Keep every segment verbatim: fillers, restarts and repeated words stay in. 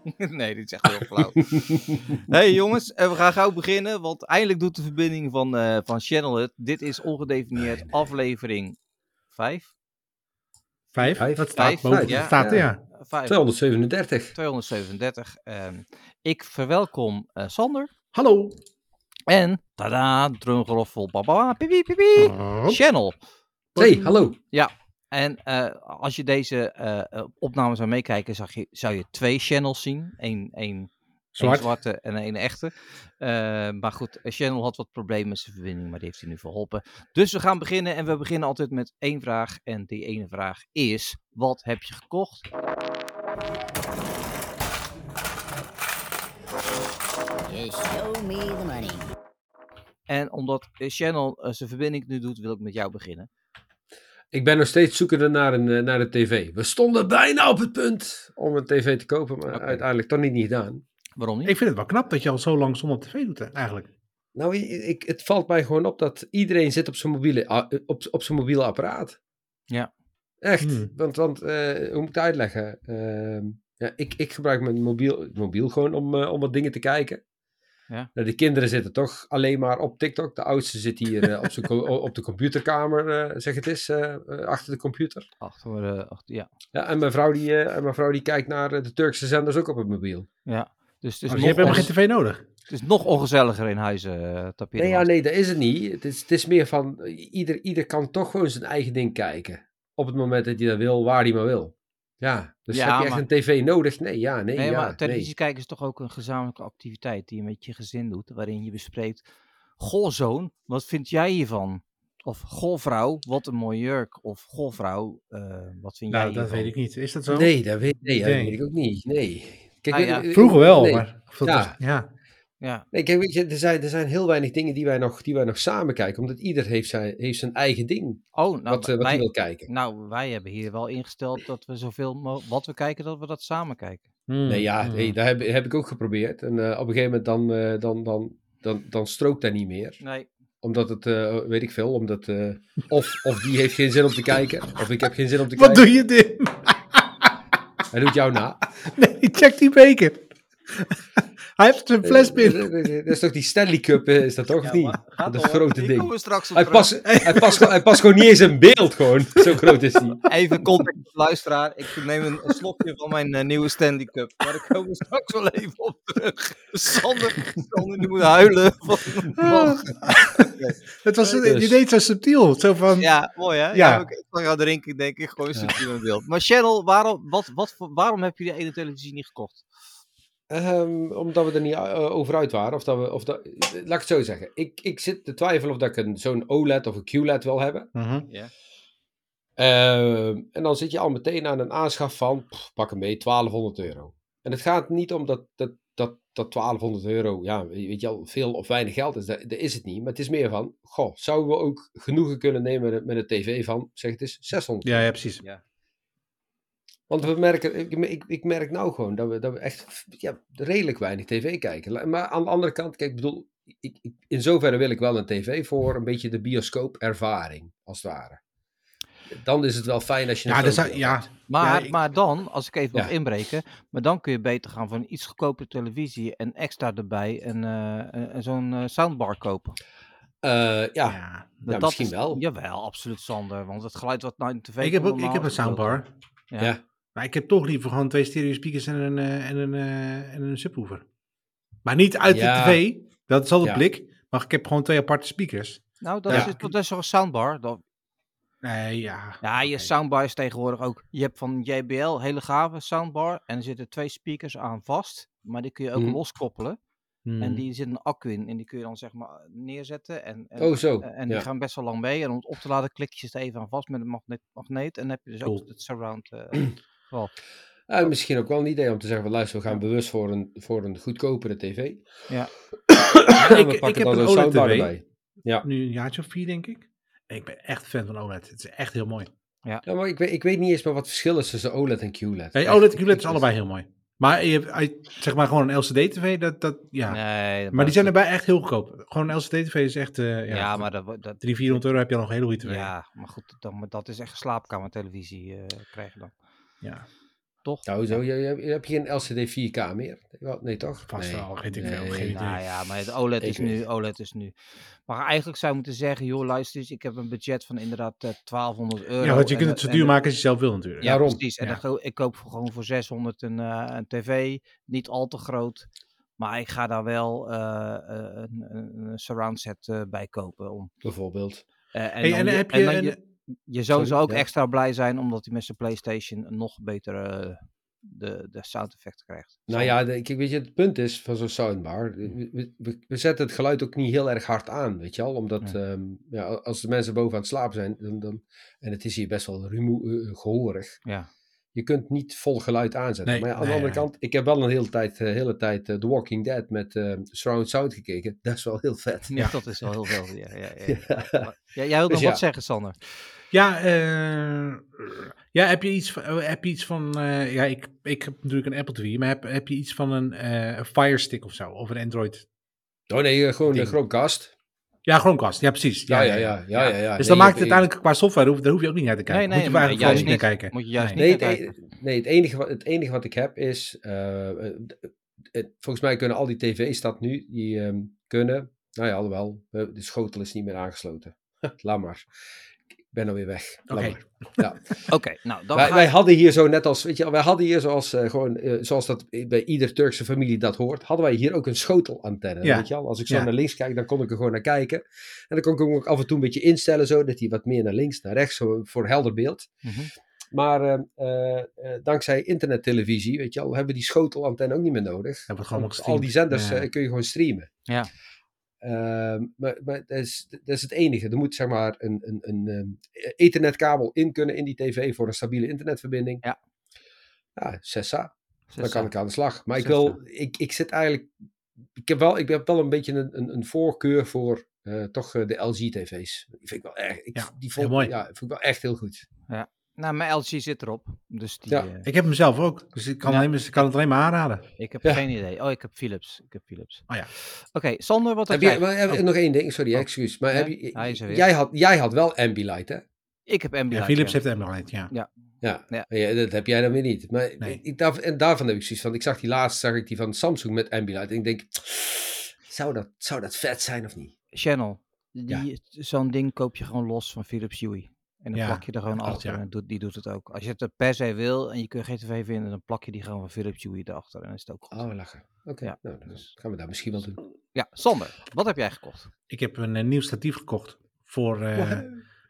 Nee, dit is echt heel flauw. Hey jongens, we gaan gauw beginnen, want eindelijk doet de verbinding van, uh, van Channel het. Dit is ongedefinieerd nee, nee. aflevering vijf. Vijf? Vijf? Dat staat Vijf, boven. ja, Dat staat, ja. ja. Vijf. tweehonderdzevenendertig. tweehonderdzevenendertig. Um, ik verwelkom uh, Sander. Hallo. En, tada, drumgeroffel, baba, pipi, pipi, oh. Channel. Hey, hallo. Ja, en uh, als je deze uh, opname zou meekijken, zag je, zou je twee channels zien. Eén, één, Zwart. één zwarte en één echte. Uh, maar goed, Channel had wat problemen met zijn verbinding, maar die heeft hij nu verholpen. Dus we gaan beginnen en we beginnen altijd met één vraag. En die ene vraag is, wat heb je gekocht? Just show me the money. En omdat Channel uh, zijn verbinding nu doet, wil ik met jou beginnen. Ik ben nog steeds zoekende naar een, naar de tv. We stonden bijna op het punt om een tv te kopen, maar okay. uiteindelijk toch niet, niet gedaan. Waarom niet? Ik vind het wel knap dat je al zo lang zonder tv doet, eigenlijk. Nou, ik, het valt mij gewoon op dat iedereen zit op zijn mobiele, op, op zijn mobiele apparaat. Ja. Echt, hmm. want, want uh, hoe moet ik het uitleggen? Uh, ja, ik, ik gebruik mijn mobiel, mobiel gewoon om, uh, om wat dingen te kijken. Ja. Nou, de kinderen zitten toch alleen maar op TikTok. De oudste zit hier uh, op, zijn co- op de computerkamer, uh, zeg het eens, uh, uh, achter de computer. Achter, uh, achter ja. Ja, en mijn vrouw die, uh, en mijn vrouw die kijkt naar uh, de Turkse zenders ook op het mobiel. Ja, dus het is oh, nog je hebt helemaal geen tv nodig. Het is nog ongezelliger in huizen, uh, taperen. Nee, ja, nee, dat is het niet. Het is, het is meer van, ieder, ieder kan toch gewoon zijn eigen ding kijken. Op het moment dat hij dat wil, waar hij maar wil. Ja, dus ja, heb je echt maar... een tv nodig? Nee, ja, nee, nee ja. Maar televisie nee. kijken is toch ook een gezamenlijke activiteit die je met je gezin doet, waarin je bespreekt, goh zoon, wat vind jij hiervan? Of goh vrouw, wat een mooie jurk. Of goh vrouw, uh, wat vind nou, jij hiervan? Nou, dat weet ik niet. Is dat zo? Nee, dat weet, nee, dat weet ik ook niet. Nee. Kijk, ah, ja. Vroeger wel, nee. maar... Ja. Was, ja. Ja. Nee, kijk, weet je, er zijn, er zijn heel weinig dingen die wij nog, die wij nog samen kijken. Omdat ieder heeft zijn, heeft zijn eigen ding. Oh, nou, wat, uh, wat wij, hij wil kijken. Nou, wij hebben hier wel ingesteld dat we zoveel mo- wat we kijken, dat we dat samen kijken. Hmm. Nee, ja, hmm. nee, dat heb, heb ik ook geprobeerd. En uh, op een gegeven moment dan, uh, dan, dan, dan, dan strookt dat niet meer. Nee. Omdat het, uh, weet ik veel, omdat uh, of, of die heeft geen zin om te kijken. Of ik heb geen zin om te wat kijken. Wat doe je dit? Hij doet jou na. Nee, check die beker. Hij heeft een fles binnen. Dat is toch die Stanley Cup, is dat toch? Ja, niet? Dat is een grote ding. Komen we straks op hij, past, hij, past, hij past gewoon niet eens in beeld, gewoon. Zo groot is die. Even context, luisteraar. Ik neem een, een slokje van mijn uh, nieuwe Stanley Cup. Maar daar komen we straks wel even op terug. Sander, Sander die moet huilen. Van, van. Okay. Het was, dus. Je deed zo subtiel. Zo van, ja, mooi hè? Ja. Ja, ik ga gaan drinken, denk ik. Gewoon subtiel in beeld. Maar Channel, waarom, wat, wat, waarom heb je die ene televisie niet gekocht? Um, omdat we er niet uh, over uit waren. Of dat we, of dat, laat ik het zo zeggen. Ik, ik zit te twijfelen of dat ik een, zo'n O L E D of een Q L E D wil hebben. Mm-hmm. Yeah. Uh, en dan zit je al meteen aan een aanschaf van, pff, pak hem mee, twaalfhonderd euro. En het gaat niet om dat, dat, dat, dat twaalfhonderd euro, ja, weet je al, veel of weinig geld is. Dat, dat is het niet. Maar het is meer van, goh, zouden we ook genoegen kunnen nemen met, met een tv van, zeg het eens, zeshonderd euro. Ja, ja, precies. Ja. Want we merken, ik, ik, ik merk nou gewoon dat we, dat we echt ja, redelijk weinig tv kijken. Maar aan de andere kant, kijk, ik bedoel, ik, ik, in zoverre wil ik wel een tv voor een beetje de bioscoopervaring, als het ware. Dan is het wel fijn als je... Ja, dus, ja. Maar, ja, ik... maar dan, als ik even ja. mag inbreken, maar dan kun je beter gaan voor een iets goedkopere televisie en extra erbij en uh, zo'n uh, soundbar kopen. Uh, ja, ja, ja dat misschien is, wel. Jawel, absoluut Sander, want het geluid wat naar de tv ik heb ook, ik heb een soundbar. Ja. ja. Maar ik heb toch liever gewoon twee stereo speakers en een, uh, en een, uh, en een subwoofer. Maar niet uit ja. de tv, dat is altijd ja. blik, maar ik heb gewoon twee aparte speakers. Nou, dat, ja. is, dat is toch een soundbar? Dat... Nee, ja. Ja, je okay. soundbar is tegenwoordig ook... Je hebt van J B L hele gave soundbar en er zitten twee speakers aan vast, maar die kun je ook mm. loskoppelen. Hmm. En die zit een accu in en die kun je dan zeg maar neerzetten. En, en, oh zo. En, en die ja. gaan best wel lang mee. En om het op te laden klik je het even aan vast met een magneet. magneet en dan heb je dus cool. ook het surround. Uh, well. uh, misschien ook wel een idee om te zeggen, luister, we gaan ja. bewust voor een, voor een goedkopere tv. Ja. ja ik, ik heb een O L E D T V. Ja. Nu een jaartje of vier denk ik. En ik ben echt fan van O L E D. Het is echt heel mooi. Ja, ja maar ik weet, ik weet niet eens maar wat het verschil is tussen O L E D en Q L E D. Hey, O L E D en Q L E D is allebei heel mooi. Maar je, zeg maar gewoon een L C D T V, dat, dat ja. Nee, dat maar die zijn erbij echt heel goedkoop. Gewoon een L C D T V is echt, uh, ja, ja, maar dat, dat driehonderd, vierhonderd euro heb je al nog een hele goede T V. Ja, maar goed, dan, dat is echt slaapkamertelevisie uh, krijgen dan. Ja. toch? Nou, zo, je, je, je hebt geen L C D vier K meer? Nee, toch? Vast nee. wel, weet ik nee. veel, geen idee. Nou ja, maar het O L E D is Ik nu, weet. O L E D is nu. Maar eigenlijk zou je moeten zeggen, joh, luister eens, ik heb een budget van inderdaad uh, twaalfhonderd euro. Ja, want je en, kunt het zo en, duur en, maken als je zelf wil natuurlijk. Ja, Daarom. precies. En Ja. dan, ik koop voor, gewoon voor zeshonderd een, uh, een tv, niet al te groot. Maar ik ga daar wel uh, een, een, een surround set uh, bij kopen. Om, Bijvoorbeeld. Uh, en, hey, dan en je, heb en je... dan Een... je, je zoon Sorry, zou ook ja. extra blij zijn, omdat hij met zijn PlayStation een nog betere uh, de, de sound effect krijgt. Nou ja, de, kijk, weet je, het punt is van zo'n soundbar, we, we, we zetten het geluid ook niet heel erg hard aan, weet je al, omdat Ja. um, ja, als de mensen boven aan het slapen zijn, dan, dan, en het is hier best wel rumoe, uh, gehoorig, Ja. je kunt niet vol geluid aanzetten. Nee, maar ja, aan nee, de andere nee. kant, ik heb wel een hele tijd, uh, hele tijd uh, The Walking Dead met uh, surround sound gekeken, dat is wel heel vet. Ja, ja. Dat is wel heel veel. Ja, ja, ja, ja. ja. ja jij wilt Dus nog ja. wat zeggen, Sander? Ja, uh, ja, heb je iets van, heb je iets van uh, ja, ik, ik heb natuurlijk een Apple T V, maar heb, heb je iets van een uh, Fire Stick of zo, of een Android? Oh nee, uh, gewoon ding. een Chromecast. Ja, Chromecast, ja precies. Ja, ja, ja. ja, ja, ja, ja. Dus nee, dan maakt het je, uiteindelijk qua software, hoef, daar hoef je ook niet naar te kijken. Nee, nee, moet je eigenlijk juist niet niet naar kijken. Moet je juist nee. niet nee, naar het, kijken. nee, het enige, wat, het enige wat ik heb is, uh, het, volgens mij kunnen al die tv's dat nu, die um, kunnen, nou ja, alhoewel, de schotel is niet meer aangesloten. Laat maar. Ik ben alweer weg. Oké. Okay. Ja. Oké, okay, nou dan wij, ga wij ik... hadden hier zo net als, weet je, wij hadden hier zoals uh, gewoon, uh, zoals dat bij ieder Turkse familie dat hoort, hadden wij hier ook een schotelantenne. Ja. Weet je al? Als ik zo ja. naar links kijk, dan kon ik er gewoon naar kijken. En dan kon ik hem ook af en toe een beetje instellen, zo dat hij wat meer naar links, naar rechts, zo voor helder beeld. Mm-hmm. Maar uh, uh, uh, dankzij internettelevisie, weet je al, hebben we die schotelantenne ook niet meer nodig. Hebben we gewoon al die zenders ja. uh, kun je gewoon streamen. Ja. Uh, maar maar dat, is, dat is het enige. Er moet zeg maar een, een, een, een ethernetkabel in kunnen in die tv voor een stabiele internetverbinding. Ja. Ja, Sessa. Dan Sessa. kan ik aan de slag. Maar ik Sessa. wil, ik, ik zit eigenlijk, ik heb wel, ik heb wel een beetje een, een, een voorkeur voor uh, toch uh, de L G-tv's. Die vind ik wel echt, ik, ja, die vond, mooi. Ja, vind ik wel echt heel goed. Ja. Nou, mijn L G zit erop. Dus die, ja. uh... Ik heb hem zelf ook. Dus ik kan, ja. alleen, kan het alleen maar aanraden. Ik heb ja. geen idee. Oh, ik heb Philips. Ik heb Philips. Oh ja. Oké, okay, Sander, wat heb, heb jij? je? Maar, oh. Nog één ding, sorry, oh. excuus. Maar ja? heb je, Hij is er weer. jij, had, jij had wel Ambilight, hè? Ik heb Ambilight. Ja, Philips ja. heeft Ambilight, ja. Ja. Ja, ja. ja, dat heb jij dan weer niet. Maar nee. ik, daar, en daarvan heb ik zoiets van, ik zag die laatst, zag ik die van Samsung met Ambilight. En ik denk, zou dat, zou dat vet zijn of niet? Channel. Die, ja. Zo'n ding koop je gewoon los van Philips Hue. En dan ja, plak je er gewoon achter ja. en doet, die doet het ook. Als je het er per se wil en je kunt geen tv vinden, dan plak je die gewoon van Philips Hue erachter en dan is het ook goed. Oh, lachen. Oké, okay. ja. nou, dan dus. gaan we dat misschien wel doen. Ja, Sander, wat heb jij gekocht? Ik heb een, een nieuw statief gekocht. Voor, uh, uh,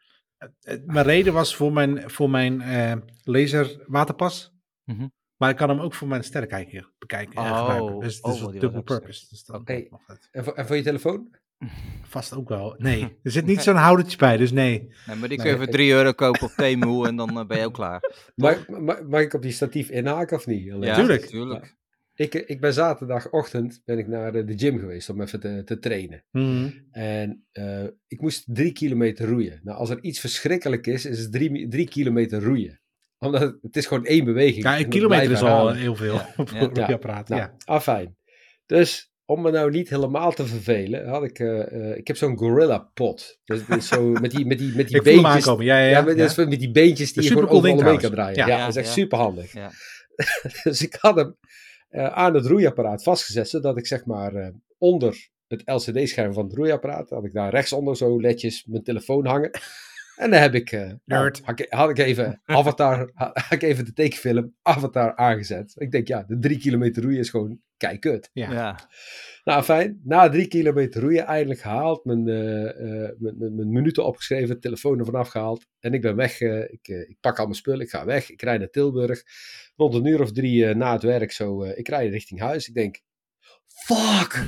uh, mijn reden was voor mijn, voor mijn uh, laser waterpas. Mm-hmm. Maar ik kan hem ook voor mijn sterrenkijker bekijken en oh, gebruiken. Dus het is oh, een dubbel purpose. Dus dat okay. en, voor, en voor je telefoon? Vast ook wel. Nee, er zit niet zo'n houdertje bij, dus nee. nee maar die kun nee, je voor drie euro kopen op Temu en dan uh, ben je ook klaar. Mag, mag, mag ik op die statief inhaken of niet? Ja, tuurlijk. tuurlijk. Ja. Ik, ik ben zaterdagochtend ben ik naar de gym geweest om even te, te trainen. Mm-hmm. En uh, ik moest drie kilometer roeien. Nou, als er iets verschrikkelijk is, is het drie, drie kilometer roeien. Omdat het, het is gewoon één beweging. Ja, een kilometer is al heel veel ja. op het ja. apparaat. Nou, ja, afijn. Dus om me nou niet helemaal te vervelen, had ik, uh, uh, ik heb zo'n gorilla pot. Dus is zo met die, met die, met die ik beentjes. Ja, ja, ja, ja, met, ja. Dus met die beentjes die je gewoon overal mee kan draaien. Ja, ja, ja, dat is echt ja. super handig. Ja. Dus ik had hem uh, aan het roeiapparaat vastgezet, zodat ik zeg maar uh, onder het L C D-scherm van het roeiapparaat, had ik daar rechtsonder zo ledjes mijn telefoon hangen. En dan heb ik, uh, nou, had, ik had ik even Avatar, had ik even de tekenfilm Avatar aangezet. Ik denk, ja, de drie kilometer roeien is gewoon keikut. Ja. ja. Nou, fijn. Na drie kilometer roeien eindelijk gehaald. Mijn, uh, uh, mijn, mijn, mijn minuten opgeschreven. Telefoon ervan afgehaald. En ik ben weg. Uh, ik, uh, ik pak al mijn spullen. Ik ga weg. Ik rijd naar Tilburg. Rond een uur of drie uh, na het werk zo. Uh, ik rijd richting huis. Ik denk, fuck!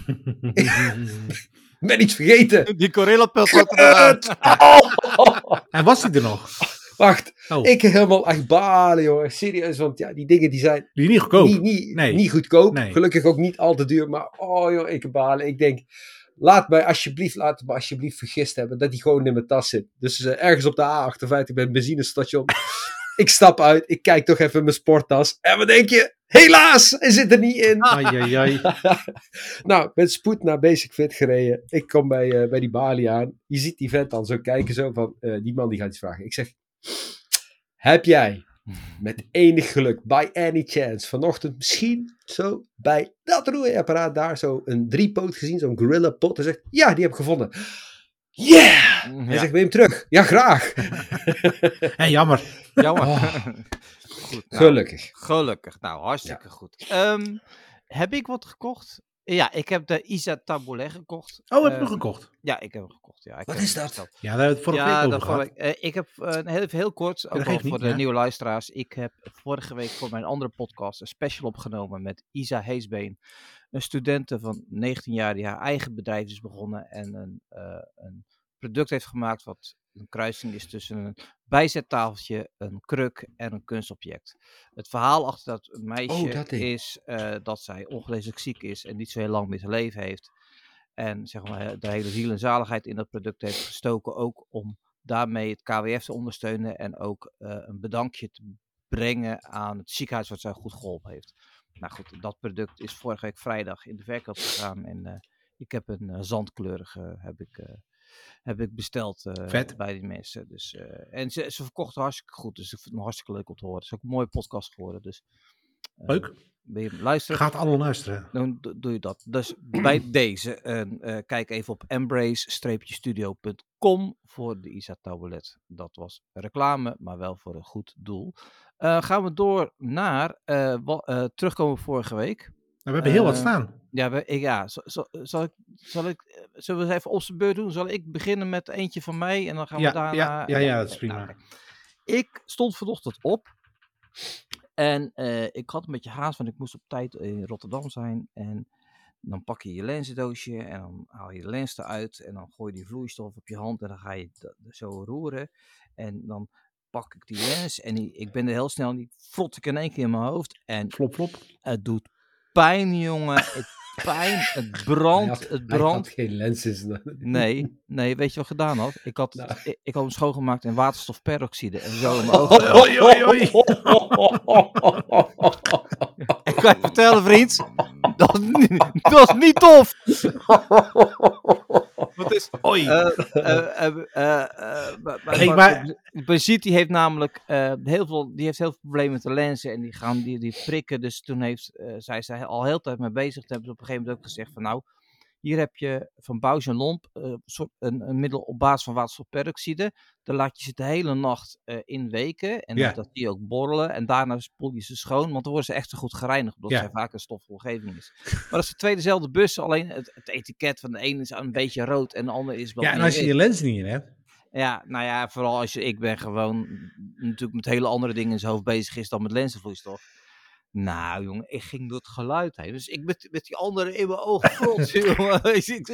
Ik ben iets vergeten. Die gorilla-pelt zat eruit. Oh! En was die er nog? Wacht, oh. ik helemaal echt balen, joh. Serieus, want ja, die dingen die zijn... Die niet goedkoop. Niet, niet, nee. niet goedkoop. Nee. Gelukkig ook niet al te duur. Maar, oh joh, ik balen. Ik denk, laat mij alsjeblieft, laat me alsjeblieft vergist hebben dat die gewoon in mijn tas zit. Dus uh, ergens op de A achtenvijftig bij het benzinestation. Ik stap uit, ik kijk toch even in mijn sporttas. En wat denk je? Helaas, hij zit er niet in. Ai, ai, ai. Nou, met spoed naar Basic Fit gereden. Ik kom bij, uh, bij die balie aan. Je ziet die vent dan zo kijken, zo van, uh, die man die gaat iets vragen. Ik zeg, heb jij met enig geluk, by any chance, vanochtend misschien zo bij dat roeiapparaat daar zo een driepoot gezien, zo'n gorilla pot. Hij zegt, ja, die heb ik gevonden. Yeah! Hij Ja. zegt, wil je hem terug? Ja, graag. Hé, jammer. Oh, Jammer. Goed, nou, gelukkig. Gelukkig. Nou, hartstikke goed. Um, heb ik wat gekocht? Ja, ik heb de Isa Taboulet gekocht. Oh, heb je Uh, hem gekocht? Ja, ik heb hem gekocht. Ja, ik Wat heb is hem dat? besteld. Ja, daar hebben we het vorige Ja, week dat over gehad. vorige week. Uh, ik heb uh, heel, heel kort, ook dat al geeft voor niet, de ja. nieuwe luisteraars. Ik heb vorige week voor mijn andere podcast een special opgenomen met Isa Heesbeen. Een studente van negentien jaar die haar eigen bedrijf is begonnen en een, uh, een product heeft gemaakt wat een kruising is tussen een bijzettafeltje, een kruk en een kunstobject. Het verhaal achter dat meisje Oh, dat ding. is uh, dat zij ongeneeslijk ziek is en niet zo heel lang meer te leven heeft. En zeg maar, de hele ziel en zaligheid in dat product heeft gestoken, ook om daarmee het K W F te ondersteunen en ook uh, een bedankje te brengen aan het ziekenhuis wat zij goed geholpen heeft. Nou goed, dat product is vorige week vrijdag in de verkoop gegaan en uh, ik heb een uh, zandkleurige heb ik, uh, heb ik besteld uh, bij die mensen. Dus, uh, en ze, ze verkochten hartstikke goed, dus ik vind het hartstikke leuk om te horen. Het is ook een mooie podcast geworden, dus... Uh, Leuk. Wil je luisteren? Gaat allemaal luisteren. Dan do- doe je dat. Dus bij deze, uh, uh, kijk even op embrace studio punt com voor de Isa Taboulet. Dat was reclame, maar wel voor een goed doel. Uh, gaan we door naar, uh, wa- uh, terugkomen vorige week. Nou, we hebben heel Uh, wat staan. Ja, we, ik, ja zal, zal, zal ik, zal ik, zullen we eens even op zijn beurt doen? Zal ik beginnen met eentje van mij en dan gaan Ja, we daarna... ja, ja, ja, dat is prima. Nou, okay. Ik stond vanochtend op. En uh, ik had een beetje haast, want ik moest op tijd in Rotterdam zijn. En dan pak je je lenzendoosje en dan haal je de lens eruit. En dan gooi je die vloeistof op je hand en dan ga je dat zo roeren. En dan pak ik die lens en die, ik ben er heel snel en die frot ik in één keer in mijn hoofd. En flop, flop. Het doet pijn, jongen. Het pijn, het brandt, had, het brandt. Hij had geen lenses. Nee, nee, weet je wat ik gedaan had? Ik had, nou. ik, ik had hem schoongemaakt in waterstofperoxide en zo in mijn ogen. Oei, oei, oei. Ik kan je vertellen, vriend, dat is niet, dat is niet tof. Wat is... Oei. Uh, uh, uh, uh, uh, Hey, maar... Brigitte die heeft namelijk uh, heel veel, die heeft heel veel problemen met de lenzen en die gaan die, die prikken. Dus toen heeft uh, zij ze al heel tijd mee bezig. Toen hebben ze op een gegeven moment ook gezegd van nou, hier heb je van Bausch en Lomb uh, een, een middel op basis van waterstofperoxide. Dan laat je ze de hele nacht uh, in weken en ja. dat die ook borrelen. En daarna spoel je ze schoon, want dan worden ze echt zo goed gereinigd. Omdat ja. zij vaak een stoffige omgeving is. Maar dat is de twee dezelfde bussen, alleen het, het etiket van de ene is een beetje rood en de andere is wel. Ja, en als je je lens niet in hebt. Ja, nou ja, vooral als je, ik ben gewoon natuurlijk met hele andere dingen in zijn hoofd bezig is dan met lenzenvloeistof. Nou, jongen, ik ging door het geluid heen. Dus ik met, met die andere in mijn ogen frot, jongen.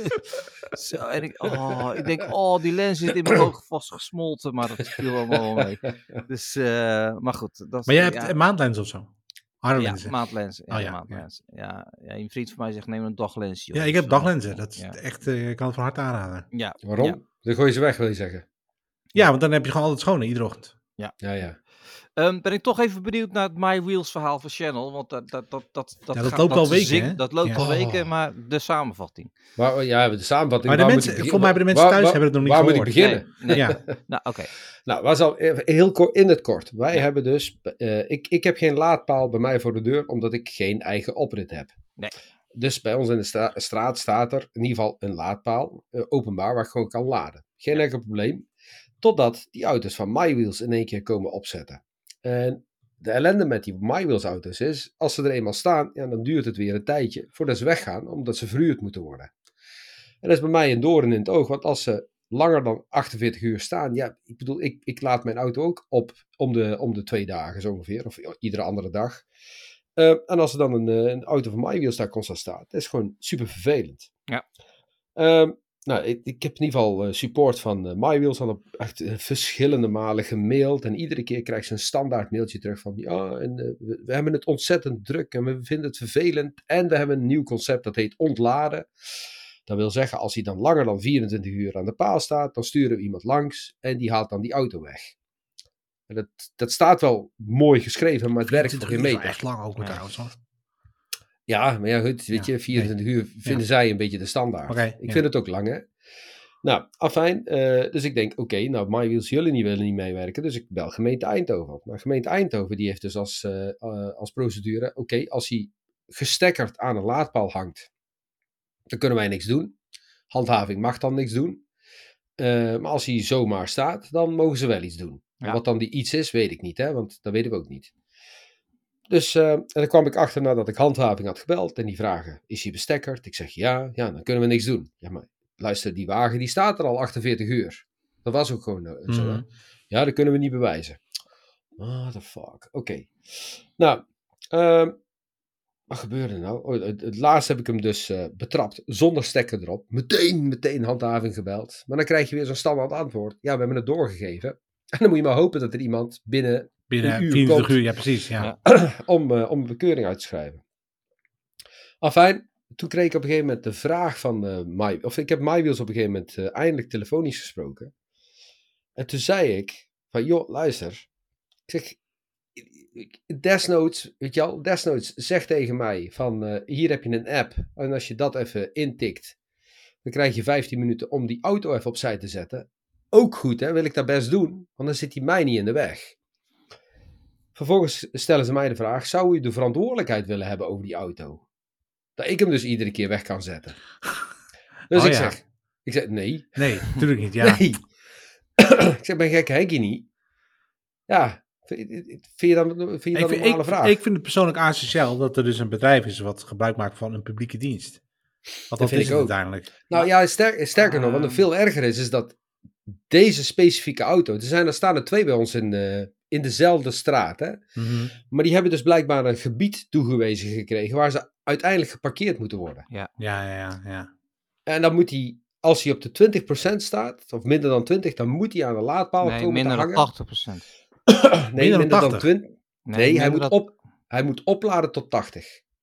Zo, en ik, oh, ik denk, oh, die lens zit in mijn ogen vastgesmolten, maar dat viel allemaal wel mee. Dus, uh, maar goed. Dat is, maar jij hebt ja, een maandlens of zo? Ja, maandlenzen. Ja, oh, ja, maandlenzen. Ja. Ja, een vriend van mij zegt, neem een daglens. Joh. Ja, ik heb dus, daglenzen. Dat is ja. echt, uh, ik kan het van harte aanraden. Ja. Waarom? Ja. Dan gooi je ze weg, wil je zeggen? Ja, want dan heb je gewoon altijd schoon, iedere ochtend. Ja, ja. ja. Um, ben ik toch even benieuwd naar het My Wheels verhaal van Channel, want dat, dat, dat, dat, dat, ja, dat gaat, loopt dat al weken, zing, hè? Dat loopt ja. al weken, maar de samenvatting. Maar, ja, de samenvatting. Maar de mensen, volgens mij hebben de mensen thuis waar, hebben het nog niet waar gehoord. Waar moet ik beginnen? Nee, nee. Ja. Nou, oké. Okay. Nou, was al heel kort, in het kort. Wij ja. hebben dus, uh, ik, ik heb geen laadpaal bij mij voor de deur, omdat ik geen eigen oprit heb. Nee. Dus bij ons in de stra- straat staat er in ieder geval een laadpaal, uh, openbaar, waar ik gewoon kan laden. Geen enkel probleem. Totdat die auto's van MyWheels in één keer komen opzetten. En de ellende met die MyWheels auto's is, als ze er eenmaal staan, ja, dan duurt het weer een tijdje voordat ze weggaan, omdat ze verhuurd moeten worden. En dat is bij mij een doorn in het oog, want als ze langer dan achtenveertig uur staan, ja, ik bedoel, ik, ik laat mijn auto ook op om de, om de twee dagen zo ongeveer, of iedere andere dag. Uh, en als er dan een, een auto van MyWheels daar constant staat, dat is gewoon super vervelend. Ja. Uh, Nou, ik, ik heb in ieder geval uh, support van uh, MyWheels al op echt uh, verschillende malen gemaild. En iedere keer krijg je een standaard mailtje terug van... Ja, en, uh, we, we hebben het ontzettend druk en we vinden het vervelend. En we hebben een nieuw concept dat heet ontladen. Dat wil zeggen, als hij dan langer dan vierentwintig uur aan de paal staat... dan sturen we iemand langs en die haalt dan die auto weg. En dat, dat staat wel mooi geschreven, maar het werkt voor geen meter. Echt lang ook met trouwens, hoor. Ja, maar ja, goed, weet je, vierentwintig nee. uur vinden ja. zij een beetje de standaard. Okay, ik ja. vind het ook lang, hè. Nou, afijn. Uh, dus ik denk, oké, okay, nou, MyWheels jullie niet willen niet meewerken. Dus ik bel gemeente Eindhoven op. Nou, gemeente Eindhoven die heeft dus als, uh, uh, als procedure, oké, okay, als hij gestekkerd aan een laadpaal hangt, dan kunnen wij niks doen. Handhaving mag dan niks doen. Uh, maar als hij zomaar staat, dan mogen ze wel iets doen. Ja. Wat dan die iets is, weet ik niet, hè, want dat weten we ook niet. Dus uh, en dan kwam ik achter nadat ik handhaving had gebeld en die vragen, is hij bestekkerd? Ik zeg ja, ja, dan kunnen we niks doen. Ja, maar luister, die wagen die staat er al achtenveertig uur. Dat was ook gewoon uh, mm-hmm. zo, hè? Ja, dat kunnen we niet bewijzen. What the fuck, oké. Okay. Nou, uh, wat gebeurde nou? Oh, het, het laatst heb ik hem dus uh, betrapt, zonder stekker erop. Meteen, meteen handhaving gebeld. Maar dan krijg je weer zo'n standaard antwoord. Ja, we hebben het doorgegeven. En dan moet je maar hopen dat er iemand binnen Binnen een uur vierentwintig uur, ja precies. Ja. om, uh, om een bekeuring uit te schrijven. Afijn, toen kreeg ik op een gegeven moment de vraag van uh, My... Of ik heb MyWheels op een gegeven moment uh, eindelijk telefonisch gesproken. En toen zei ik van, joh, luister. Ik zeg, desnoods, weet je wel, desnoods zeg tegen mij van, uh, hier heb je een app. En als je dat even intikt, dan krijg je vijftien minuten om die auto even opzij te zetten. Ook goed, hè, wil ik dat best doen. Want dan zit hij mij niet in de weg. Vervolgens stellen ze mij de vraag, zou u de verantwoordelijkheid willen hebben over die auto? Dat ik hem dus iedere keer weg kan zetten. Dus oh, ik, ja. zeg, ik zeg, nee. Nee, natuurlijk niet, ja. Nee. Ik zeg, ben gek Henkie niet? Ja, vind, vind je dan, vind je dan ik, een normale ik, vraag? Ik vind het persoonlijk asociaal dat er dus een bedrijf is wat gebruik maakt van een publieke dienst. Want dat, dat vind is ik het ook. Uiteindelijk. Nou ja, sterk, sterker uh, nog, wat er veel erger is, is dat deze specifieke auto, er, zijn, er staan er twee bij ons in, uh, in dezelfde straat, hè? Mm-hmm. Maar die hebben dus blijkbaar een gebied toegewezen gekregen waar ze uiteindelijk geparkeerd moeten worden. Ja, ja, ja. ja. En dan moet hij, als hij op de twintig procent staat, of minder dan twintig, dan moet hij aan de laadpaal nee, komen minder te hangen. dan tachtig procent. nee, minder, minder dan twintig. Nee, nee hij, moet dat... op, hij moet opladen tot tachtig.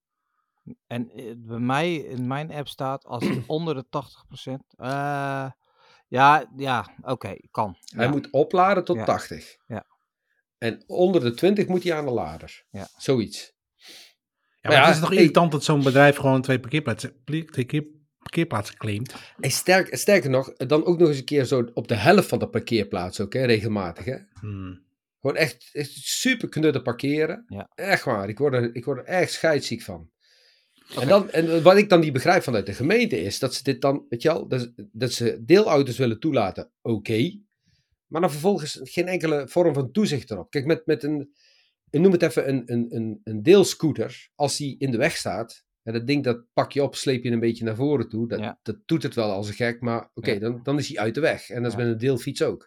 En bij mij, in mijn app staat, als hij onder de tachtig procent... Uh, ja, ja oké, okay, kan. Hij ja. moet opladen tot ja. tachtig. Ja. En onder de twintig moet hij aan de lader. Ja. Zoiets. Ja, maar, maar ja, het is toch irritant dat zo'n bedrijf gewoon twee parkeerplaatsen, twee keer parkeerplaatsen claimt. En sterk, sterker nog, dan ook nog eens een keer zo op de helft van de parkeerplaats ook, hè, regelmatig. Hè? Hmm. Gewoon echt, echt super knutten parkeren. Ja. Echt waar, ik word er, ik word er echt scheidsziek van. Okay. En, dan, en wat ik dan niet begrijp vanuit de gemeente is dat ze dit dan, weet je wel, dat, dat ze deelauto's willen toelaten, oké. Okay, maar dan vervolgens geen enkele vorm van toezicht erop. Kijk, met, met een, ik noem het even een, een, een, een deelscooter, als die in de weg staat, en dat ding dat pak je op, sleep je een beetje naar voren toe, dat, ja. dat doet het wel als een gek, maar oké, okay, ja. dan, dan is hij uit de weg. En dat is ja. met een deelfiets ook.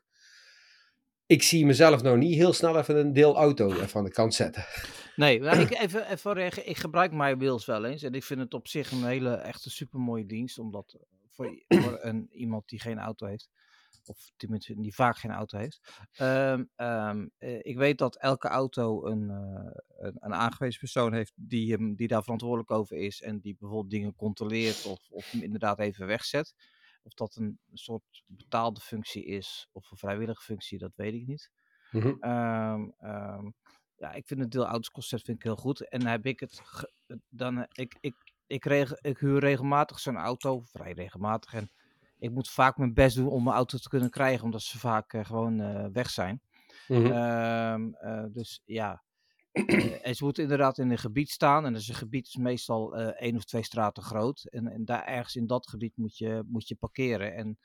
Ik zie mezelf nou niet heel snel even een deelauto even aan de kant zetten. Nee, nou, ik, even, even reageren. Ik gebruik MyWheels wel eens. En ik vind het op zich een hele, echt een supermooie dienst. Omdat voor, voor een, iemand die geen auto heeft. Of tenminste die vaak geen auto heeft. Um, um, uh, ik weet dat elke auto een, uh, een, een aangewezen persoon heeft die, hem, die daar verantwoordelijk over is. En die bijvoorbeeld dingen controleert of, of hem inderdaad even wegzet. Of dat een soort betaalde functie is of een vrijwillige functie, dat weet ik niet. Mm-hmm. Um, um, ja, ik vind het deelauto's-concept vind ik heel goed. En dan heb ik het, ge, dan, ik, ik, ik, reg, ik huur regelmatig zo'n auto, vrij regelmatig. En ik moet vaak mijn best doen om mijn auto te kunnen krijgen, omdat ze vaak uh, gewoon uh, weg zijn. Mm-hmm. Um, uh, dus ja, uh, en ze moeten inderdaad in een gebied staan. En dus een gebied is meestal uh, één of twee straten groot. En, en daar ergens in dat gebied moet je, moet je parkeren. En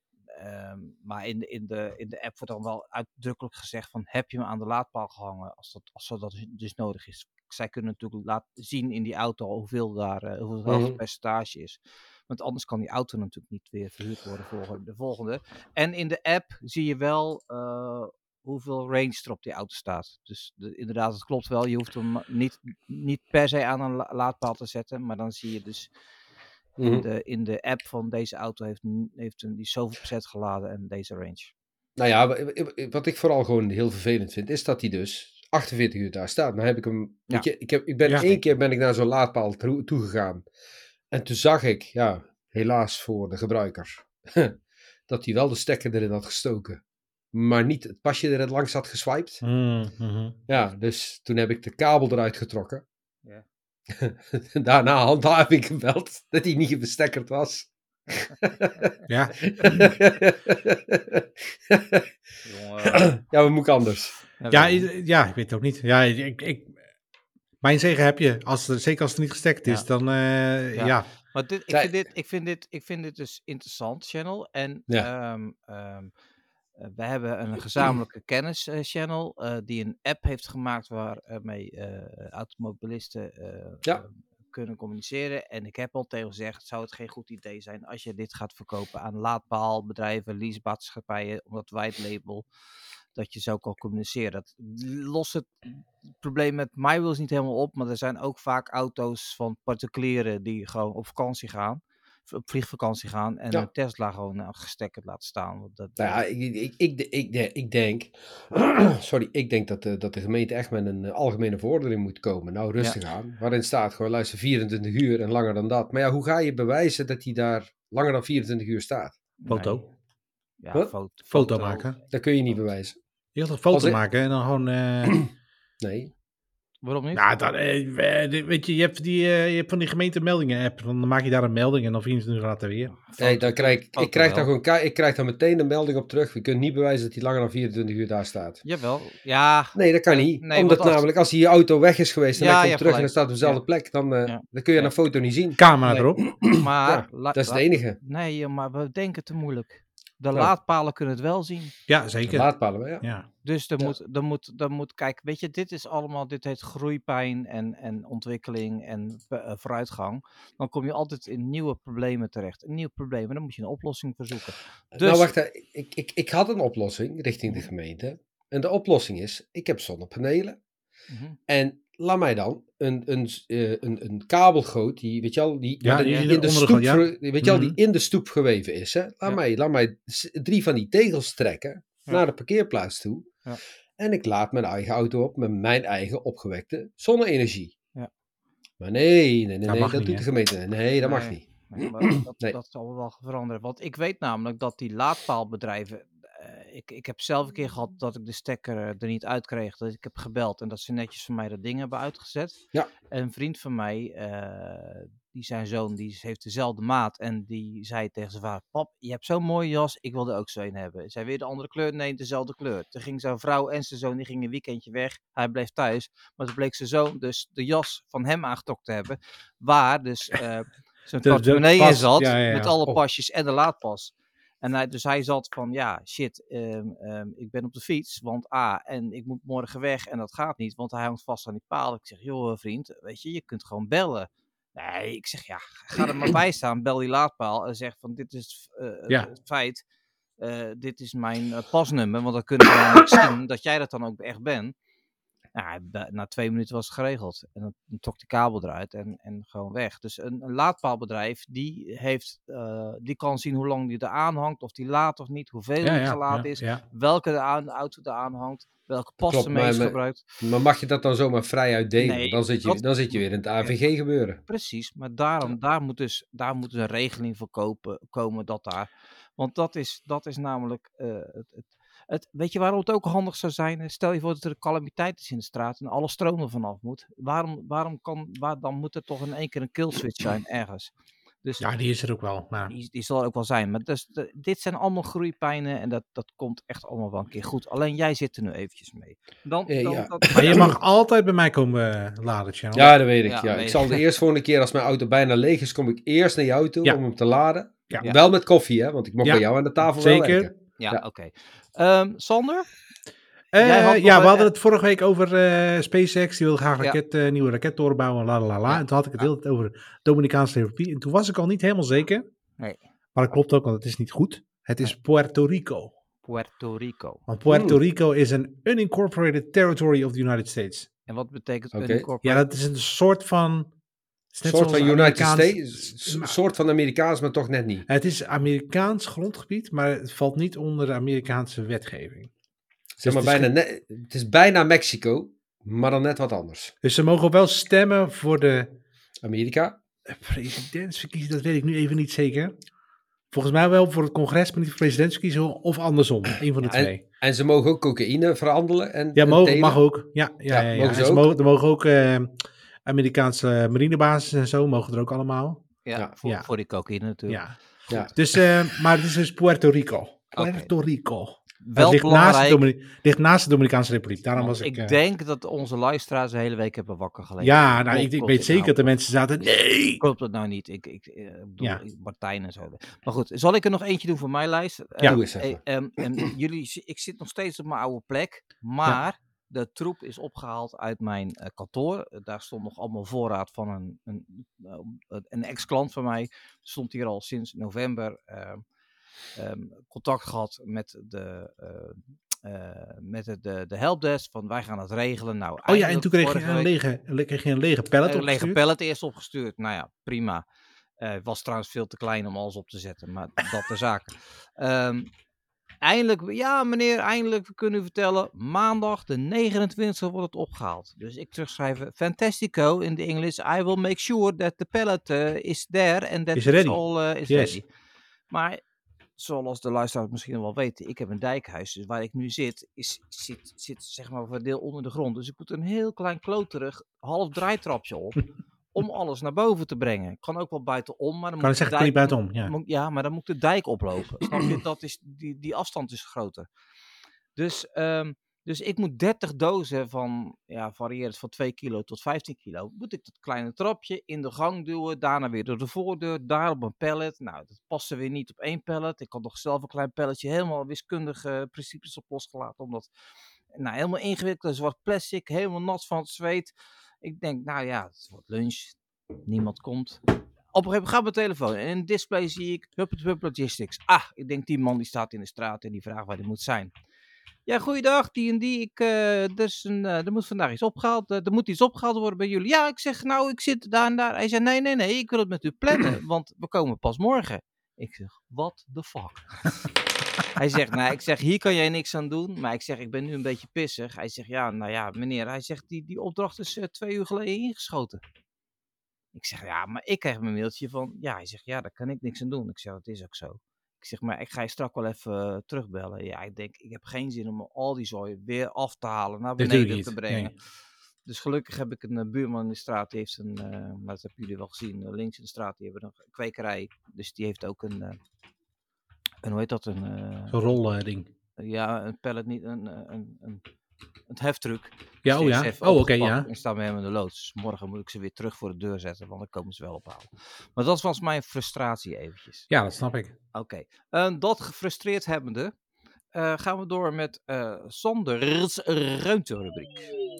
Um, maar in de, in, de, in de app wordt dan wel uitdrukkelijk gezegd van heb je hem aan de laadpaal gehangen als dat, als dat dus nodig is. Zij kunnen natuurlijk laten zien in die auto hoeveel daar uh, hoeveel mm-hmm. het percentage is. Want anders kan die auto natuurlijk niet weer verhuurd worden voor de volgende. En in de app zie je wel uh, hoeveel range er op die auto staat. Dus de, inderdaad, het klopt wel. Je hoeft hem niet, niet per se aan een la- laadpaal te zetten. Maar dan zie je dus in de, in de app van deze auto heeft, heeft een, die zoveel procent geladen en deze range. Nou ja, wat ik vooral gewoon heel vervelend vind, is dat hij dus achtenveertig uur daar staat. Nou heb ik hem, ja. weet je, ik, heb, ik ben ja. één keer ben ik naar zo'n laadpaal toe, toegegaan. En toen zag ik, ja, helaas voor de gebruiker, dat hij wel de stekker erin had gestoken. Maar niet het pasje erin langs had geswiped. Mm-hmm. Ja, dus toen heb ik de kabel eruit getrokken. Ja. Daarna handhaving gebeld dat hij niet bestekkerd was. Ja. Jongen. Ja, we moeten anders. Ja, ja, ik weet het ook niet. Ja, ik, ik, mijn zegen heb je. Als er, zeker als het niet gestekt is, ja. dan uh, ja. ja. Maar dit, ik, vind dit, ik, vind dit, ik vind dit dus interessant, Channel. En ja. um, um, uh, we hebben een gezamenlijke kennis uh, channel uh, die een app heeft gemaakt waarmee uh, automobilisten uh, ja. uh, kunnen communiceren. En ik heb al tegen gezegd, zou het geen goed idee zijn als je dit gaat verkopen aan laadpaalbedrijven, leasemaatschappijen, omdat wij het label, dat je zo kan communiceren. Dat lost het probleem met MyWheels niet helemaal op, maar er zijn ook vaak auto's van particulieren die gewoon op vakantie gaan, op vliegvakantie gaan en ja. een Tesla gewoon uh, gestekkerd laten staan. Dat, nou ja, ik, ik, ik, ik, ik denk, sorry, ik denk dat de, dat de gemeente echt met een uh, algemene verordening moet komen. Nou, rustig ja. aan. Waarin staat gewoon, luister, vierentwintig uur en langer dan dat. Maar ja, hoe ga je bewijzen dat hij daar langer dan vierentwintig uur staat? Foto. Nee. Ja, foto, foto, foto maken. Dat kun je niet bewijzen. Je gaat een foto ik... maken en dan gewoon... Uh... nee. Waarom niet? Nou, dan, uh, weet je, je hebt, die, uh, je hebt van die gemeentemeldingen-app. Dan maak je daar een melding en dan vierentwintig uur later weer. Nee, dan krijg, ik, krijg daar gewoon, ik krijg daar meteen een melding op terug. Je kunt niet bewijzen dat hij langer dan vierentwintig uur daar staat. Jawel, ja. Nee, dat kan niet. Nee, Omdat als... namelijk, als hij je auto weg is geweest en ja, hij komt terug gelijk. En dan staat op dezelfde ja. plek, dan, uh, ja. dan kun je ja. een foto niet zien. Camera nee. erop. Maar, ja, la, dat is het enige. Nee, maar we denken te moeilijk. De ja. laadpalen kunnen het wel zien. Ja, zeker. De laadpalen, ja. ja. Dus er ja. moet, er moet, er moet, kijk, weet je, dit is allemaal, dit heet groeipijn en, en ontwikkeling en uh, vooruitgang. Dan kom je altijd in nieuwe problemen terecht. Een nieuw probleem, en dan moet je een oplossing voor zoeken. Dus... Nou, wacht, ik, ik, ik had een oplossing richting de gemeente. En de oplossing is, ik heb zonnepanelen. Mm-hmm. En laat mij dan een, een, uh, een, een kabelgoot, die, weet je al, die, ja, die, die in de stoep, ja. weet je al, mm-hmm. die in de stoep geweven is. Hè? Laat, ja. mij, laat mij drie van die tegels trekken ja. naar de parkeerplaats toe. Ja. En ik laad mijn eigen auto op met mijn eigen opgewekte zonne-energie. Ja. Maar nee, nee, nee, dat, nee, dat niet, doet hè? de gemeente. Nee, nee dat nee. mag niet. Nee, maar dat, nee. dat zal wel veranderen. Want ik weet namelijk dat die laadpaalbedrijven... Uh, ik, ik heb zelf een keer gehad dat ik de stekker uh, er niet uit kreeg. Dat ik heb gebeld en dat ze netjes voor mij dat ding hebben uitgezet. Ja. En een vriend van mij, uh, die zijn zoon, die heeft dezelfde maat. En die zei tegen zijn vader, pap, je hebt zo'n mooie jas, ik wil er ook zo een hebben. Zij weer de andere kleur? Nee, dezelfde kleur. Toen ging zijn vrouw en zijn zoon, die gingen een weekendje weg. Hij bleef thuis. Maar toen bleek zijn zoon dus de jas van hem aangetrokken te hebben. Waar dus uh, zijn portemonnee in zat, ja, ja, ja. met alle pasjes en de laadpas. En hij, dus hij zat van, ja, shit, um, um, ik ben op de fiets, want A, en ik moet morgen weg en dat gaat niet, want hij hangt vast aan die paal. Ik zeg, joh vriend, weet je, je kunt gewoon bellen. Nee, ik zeg, ja, ga er maar bij staan, bel die laadpaal en zeg van, dit is uh, ja. het feit, uh, dit is mijn uh, pasnummer, want dan kunnen we namelijk zien dat jij dat dan ook echt bent. Nou, na twee minuten was het geregeld. En dan, dan trok de kabel eruit en, en gewoon weg. Dus een, een laadpaalbedrijf, die, heeft, uh, die kan zien hoe lang die er aanhangt, of die laat of niet, hoeveel ja, ja, geladen ja, is, ja. welke de aan, auto er aanhangt, welke pas er meest gebruikt. Maar mag je dat dan zomaar vrij uitdelen? Nee, dan, zit je, dat, dan zit je weer in het A V G gebeuren. Precies, maar daarom, ja. daar, moet dus, daar moet dus een regeling voor kopen, komen dat daar. Want dat is, dat is namelijk uh, het... het Het, weet je waarom het ook handig zou zijn? Stel je voor dat er een calamiteit is in de straat en alle stroom er vanaf moet. Waarom, waarom kan, waar, dan moet er toch in één keer een killswitch zijn ergens. Dus, ja, die is er ook wel. Maar... Die, die zal er ook wel zijn. Maar dus, de, dit zijn allemaal groeipijnen en dat, dat komt echt allemaal wel een keer goed. Alleen jij zit er nu eventjes mee. Dan, eh, dan, ja. dat, maar je mag altijd bij mij komen uh, laden, Channel. Ja, dat weet ik. Ja, ja. weet ik zal de eerste volgende keer als mijn auto bijna leeg is, kom ik eerst naar jou toe ja. om hem te laden. Ja. Wel met koffie, hè? Want ik mag ja. bij jou aan de tafel Zeker. wel werken. Ja, ja. oké. Okay. Um, Sander? Uh, ja, we hadden het vorige week over uh, SpaceX. Die wilde graag een raket, ja. uh, nieuwe rakettoren bouwen. La, la, la. Ja. En toen had ik het ja. heel tijd over Dominicaanse Republiek. En toen was ik al niet helemaal zeker. Nee. Maar dat klopt ook, want het is niet goed. Het is Puerto Rico. Puerto Rico. Want Puerto Rico is een unincorporated territory of the United States. En wat betekent okay. unincorporated? Ja, dat is een soort van... Een soort van United States, een soort van Amerikaans, maar toch net niet. Het is Amerikaans grondgebied, maar het valt niet onder de Amerikaanse wetgeving. Zeg maar dus bijna het, is ne- het is bijna Mexico, maar dan net wat anders. Dus ze mogen wel stemmen voor de... Amerika? Presidentsverkiezing, dat weet ik nu even niet zeker. Volgens mij wel voor het congres, maar niet voor presidentsverkiezingen of andersom. Een van de ja, twee. En, en ze mogen ook cocaïne verhandelen en Ja, mogen, mag ook. Ja, ja, ja, ja, mogen ja. Ze ze mogen, er mogen ook uh, Amerikaanse marinebases en zo, mogen er ook allemaal. Ja, ja. Voor, ja. voor die cocaïne natuurlijk. Ja. Ja. Dus, uh, maar het is dus Puerto Rico. Puerto okay. Rico. Wel ligt belangrijk. Naast de Domini- ligt naast de Dominicaanse Republiek. Daarom was ik... Ik uh... denk dat onze luisteraars de hele week hebben wakker gelegen. Ja, nou, klopt, ik, ik weet zeker nou, dat de mensen zaten... Nee! Klopt dat nou niet? Ik, ik, ik bedoel, ja. Martijn en zo. Maar goed, zal ik er nog eentje doen voor mijn lijst? Ja, uh, doe eens even. Uh, um, um, jullie, ik zit nog steeds op mijn oude plek, maar... Ja. De troep is opgehaald uit mijn uh, kantoor. Uh, daar stond nog allemaal voorraad van een, een, uh, een ex-klant van mij. Stond hier al sinds november. Uh, um, contact gehad met de, uh, uh, met de, de, de helpdesk. Van wij gaan het regelen. Nou, oh ja, en toen kreeg je een lege, kreeg je een lege pallet Een opgestuurd. lege pallet eerst opgestuurd. Nou ja, prima. Uh, was trouwens veel te klein om alles op te zetten. Maar dat de zaak. Um, Eindelijk, ja meneer, eindelijk, we kunnen u vertellen, maandag de negenentwintigste wordt het opgehaald. Dus ik terugschrijven, fantastico in the English, I will make sure that the pallet uh, is there and that is it's all uh, is yes. ready. Maar, zoals de luisteraars misschien wel weten, ik heb een dijkhuis, dus waar ik nu zit, is, zit, zit zeg maar voor een deel onder de grond. Dus ik moet een heel klein kloterig half draaitrapje op. Om alles naar boven te brengen. Ik kan ook wel buitenom, maar dan kan moet zeggen, de dijk, kan niet buitenom, ja. Moet, ja, maar dan moet de dijk oplopen. Snap je? Dat is, die, die afstand is groter. Dus, um, dus ik moet dertig dozen van, ja, varieert van twee kilo tot vijftien kilo. Moet ik dat kleine trapje in de gang duwen, daarna weer door de voordeur, daar op een pallet. Nou, dat past er weer niet op één pallet. Ik had nog zelf een klein palletje, helemaal wiskundige principes op losgelaten. Omdat, nou, helemaal ingewikkeld, zwart plastic, helemaal nat van het zweet. Ik denk, nou ja, het wordt lunch. Niemand komt. Op een gegeven moment gaat mijn telefoon. En in het display zie ik Huppet Hup Logistics. Ah, ik denk die man die staat in de straat en die vraagt waar die moet zijn. Ja, goeiedag, die en die. Ik, uh, dus een, uh, er moet vandaag iets opgehaald. Uh, er moet iets opgehaald worden bij jullie. Ja, ik zeg, nou, ik zit daar en daar. Hij zei, nee, nee, nee, ik wil het met u plannen. Want we komen pas morgen. Ik zeg, what the fuck? Hij zegt, nou, ik zeg, hier kan jij niks aan doen. Maar ik zeg, ik ben nu een beetje pissig. Hij zegt, ja, nou ja, meneer. Hij zegt, die, die opdracht is uh, twee uur geleden ingeschoten. Ik zeg, ja, maar ik krijg mijn mailtje van, ja, hij zegt, ja, daar kan ik niks aan doen. Ik zeg, dat is ook zo. Ik zeg, maar ik ga je straks wel even uh, terugbellen. Ja, ik denk, ik heb geen zin om al die zooi weer af te halen, naar beneden te brengen. Nee. Dus gelukkig heb ik een uh, buurman in de straat, die heeft een, uh, maar dat hebben jullie wel gezien, uh, links in de straat, die hebben een kwekerij. Dus die heeft ook een, uh, een hoe heet dat, een... Uh, Zo'n rolding. Uh, ja, een pallet, niet, een, een, een, een een heftruck. Ja, dus oh ja. Oh, oké, okay, ja. En staan we hem in de loods. Dus morgen moet ik ze weer terug voor de deur zetten, want dan komen ze wel ophalen. Maar dat was mijn frustratie eventjes. Ja, dat snap ik. Oké. Okay. Uh, dat gefrustreerd hebbende, uh, gaan we door met uh, Sanders ruimterubriek.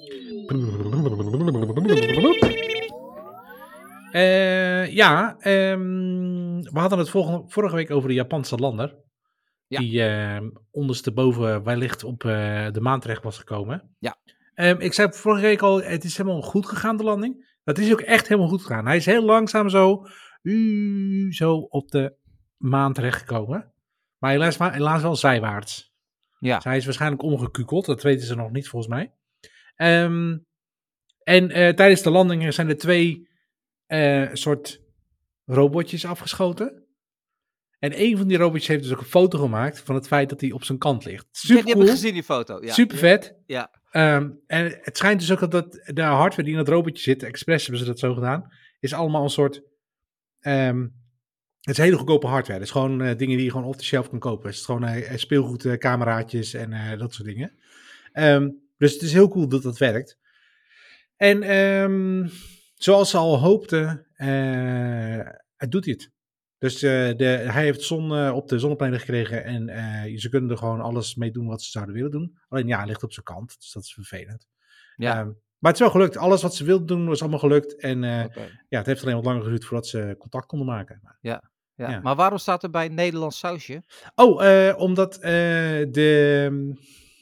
Uh, ja, um, we hadden het volgende, vorige week over de Japanse lander. Ja. Die uh, ondersteboven wellicht op uh, de maan terecht was gekomen. Ja. Um, ik zei vorige week al, het is helemaal goed gegaan, de landing. Dat is ook echt helemaal goed gegaan. Hij is heel langzaam zo, uh, zo op de maan terechtgekomen. Maar helaas, helaas wel zijwaarts. Ja. Dus hij is waarschijnlijk omgekukeld, dat weten ze nog niet volgens mij. Um, en uh, tijdens de landing zijn er twee uh, soort robotjes afgeschoten. En een van die robotjes heeft dus ook een foto gemaakt van het feit dat hij op zijn kant ligt. Super ja, die cool. heb ik gezien, die foto. Ja. Super vet. Ja. Um, en het schijnt dus ook dat de hardware die in dat robotje zit, expres hebben ze dat zo gedaan, is allemaal een soort, um, het is hele goedkope hardware. Het is gewoon uh, dingen die je gewoon op de shelf kan kopen. Het is gewoon uh, speelgoed, uh, cameraatjes en uh, dat soort dingen. Um, dus het is heel cool dat dat werkt. En um, zoals ze al hoopten, uh, het doet hij het. Dus uh, de, hij heeft zon uh, op de zonnepanelen gekregen en uh, ze kunnen er gewoon alles mee doen wat ze zouden willen doen. Alleen ja, hij ligt op zijn kant, dus dat is vervelend. Ja. Um, maar het is wel gelukt. Alles wat ze wilden doen was allemaal gelukt. En uh, okay. ja, het heeft alleen wat langer geduurd voordat ze contact konden maken. Ja. Ja. ja. Maar waarom staat er bij Nederlands sausje? Oh, uh, omdat uh, de...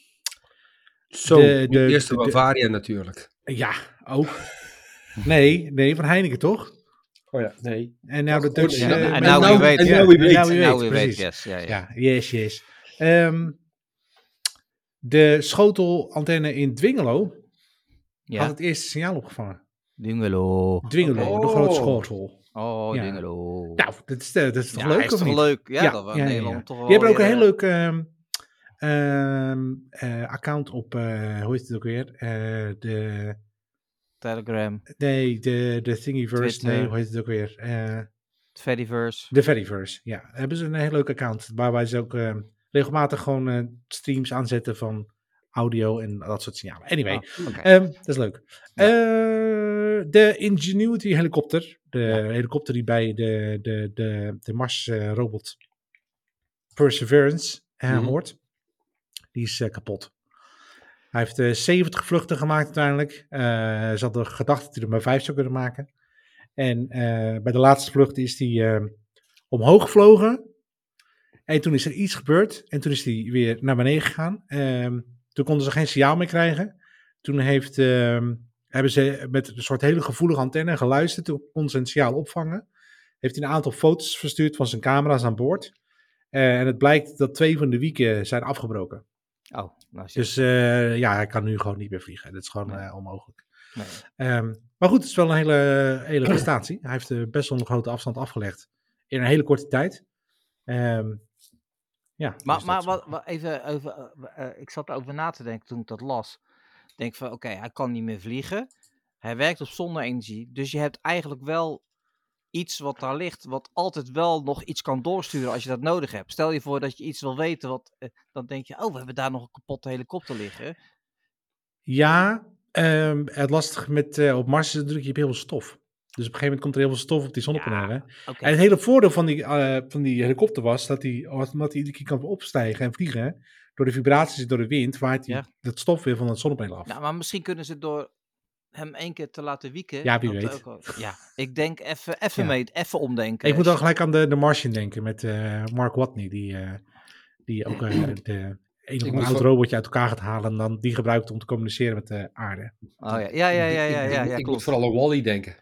Zo, de, de eerste Bavaria de, natuurlijk. Ja, ook. nee, nee, van Heineken toch? Oh ja, nee. En nou de Dutch... Ja, uh, en nou wie weet. En nou wie weet. Nou wie weet, weet yes. Ja, ja. ja, yes, yes. Um, de schotelantenne in Dwingelo ja. had het eerste signaal opgevangen. Dwingelo. Dwingelo, oh. de grote schotel. Oh, ja. Dwingelo. Nou, dat is, dat is toch ja, leuk, is of toch niet? leuk? Ja, ja dat was ja, Nederland ja. toch wel. Je hebt ook weer, een heel leuk um, um, uh, account op, uh, hoe heet het ook weer? Uh, de... Telegram. Nee, de, de Thingiverse. Twitter. Nee, hoe heet het ook weer? Uh, Het Fediverse. De Fediverse, ja. Daar hebben ze een heel leuk account, waarbij ze ook uh, regelmatig gewoon uh, streams aanzetten van audio en dat soort signalen. Anyway, oh, okay. um, dat is leuk. Ja. Uh, de Ingenuity helikopter, de ja. helikopter die bij de, de, de, de Mars uh, robot Perseverance uh, mm-hmm. hoort, die is uh, kapot. Hij heeft uh, zeventig vluchten gemaakt uiteindelijk. Uh, ze hadden gedacht dat hij er maar vijf zou kunnen maken. En uh, bij de laatste vlucht is hij uh, omhoog gevlogen. En toen is er iets gebeurd. En toen is hij weer naar beneden gegaan. Uh, toen konden ze geen signaal meer krijgen. Toen heeft, uh, hebben ze met een soort hele gevoelige antenne geluisterd. Toen konden ze een signaal opvangen. Heeft hij een aantal foto's verstuurd van zijn camera's aan boord. Uh, en het blijkt dat twee van de wieken zijn afgebroken. Oh, nou dus uh, ja, hij kan nu gewoon niet meer vliegen. Dat is gewoon nee. uh, onmogelijk. Nee. Um, maar goed, het is wel een hele, hele prestatie. Hij heeft uh, best wel een grote afstand afgelegd. In een hele korte tijd. Um, ja, maar dus maar wat, wat, even, even uh, uh, ik zat erover na te denken toen ik dat las. Ik denk van, oké, okay, hij kan niet meer vliegen. Hij werkt op zonne-energie. Dus je hebt eigenlijk wel iets wat daar ligt, wat altijd wel nog iets kan doorsturen als je dat nodig hebt. Stel je voor dat je iets wil weten, wat, uh, dan denk je, oh, we hebben daar nog een kapotte helikopter liggen. Ja, um, het lastige met uh, op Mars is druk je heel veel stof. Dus op een gegeven moment komt er heel veel stof op die zonnepanelen. Ja, okay. En het hele voordeel van die, uh, van die helikopter was dat hij omdat iedere keer kan opstijgen en vliegen, door de vibraties en door de wind, waait hij ja. dat stof weer van het zonnepaneel af. Nou, maar misschien kunnen ze door hem één keer te laten wieken. Ja, wie weet. Ook, ja, ik denk even even ja. mee, even omdenken. Ik moet dan gelijk aan de, de Martian denken met uh, Mark Watney, die, uh, die ook uh, de een of ander robotje uit elkaar gaat halen en dan die gebruikt om te communiceren met de aarde. Oh ja, ja, ja, ja, ja, ja, ja ik moet vooral aan Wall-E denken.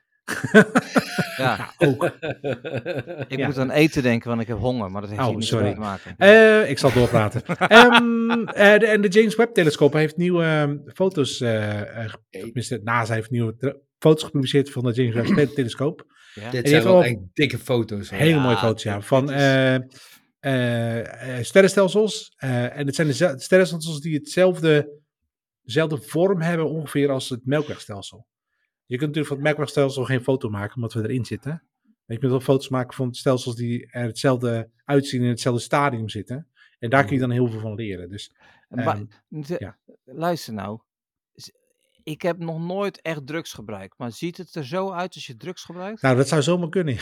Ja, ja, ook. Ik ja. moet aan eten denken, want ik heb honger, maar dat heeft oh, hier niet sorry. te maken. Uh, ik zal doorpraten. um, uh, de, en de James Webb-telescoop heeft nieuwe uh, foto's, uh, uh, tenminste, NASA heeft nieuwe te- foto's gepubliceerd van de James Webb-telescoop. Ja. Dit zijn wel echt dikke foto's. Hele ja, mooie foto's, ja. Van uh, uh, uh, sterrenstelsels. Uh, en het zijn de ze- sterrenstelsels die hetzelfde, dezelfde vorm hebben ongeveer als het Melkwegstelsel. Je kunt natuurlijk van het Melkwegstelsel geen foto maken, omdat we erin zitten. Je kunt wel foto's maken van stelsels die er hetzelfde uitzien in hetzelfde stadium zitten. En daar kun je dan heel veel van leren. Dus, um, maar, ja. Luister nou. Ik heb nog nooit echt drugs gebruikt. Maar ziet het er zo uit als je drugs gebruikt? Nou, dat zou zomaar kunnen.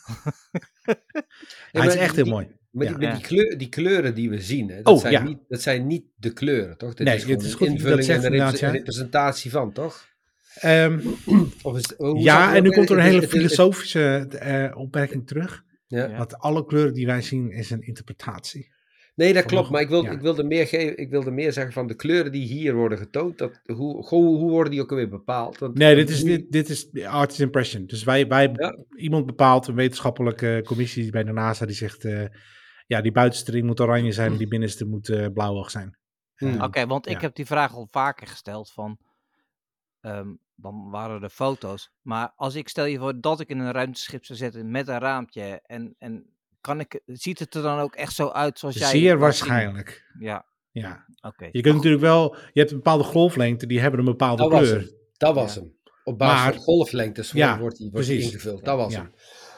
Hij is echt die, heel mooi. Met, ja. met die, kleur, die kleuren die we zien, hè, dat, oh, zijn ja. niet, dat zijn niet de kleuren, toch? Dat nee, is gewoon het is een goed invulling dat en een repre- representatie van, toch? Um, of is, ja, en nu komt er een hele het, filosofische uh, opmerking terug. Ja. Want alle kleuren die wij zien is een interpretatie. Nee, dat klopt, maar ik, wil, ja. ik, wilde meer geven, ik wilde meer zeggen van de kleuren die hier worden getoond, dat, hoe, hoe, hoe worden die ook alweer bepaald? Want, nee, dit is, dit, dit is artist impression. Dus wij, wij ja. iemand bepaalt, een wetenschappelijke commissie bij de NASA, die zegt, uh, ja, die buitenste ring moet oranje zijn en die binnenste moet uh, blauwig zijn. Hmm. Um, Oké, okay, want ik ja. heb die vraag al vaker gesteld van, um, dan waren er foto's. Maar als ik stel je voor dat ik in een ruimteschip zou zitten met een raampje en... en Kan ik, ziet het er dan ook echt zo uit zoals jij... Zeer waarschijnlijk. Zien? Ja. Ja. Oké. Okay. Je kunt natuurlijk wel... Je hebt een bepaalde golflengte, die hebben een bepaalde dat kleur. Was dat was ja. hem. Op basis maar, van golflengtes ja, wordt die wordt ingevuld. Ja. Dat was ja. hem.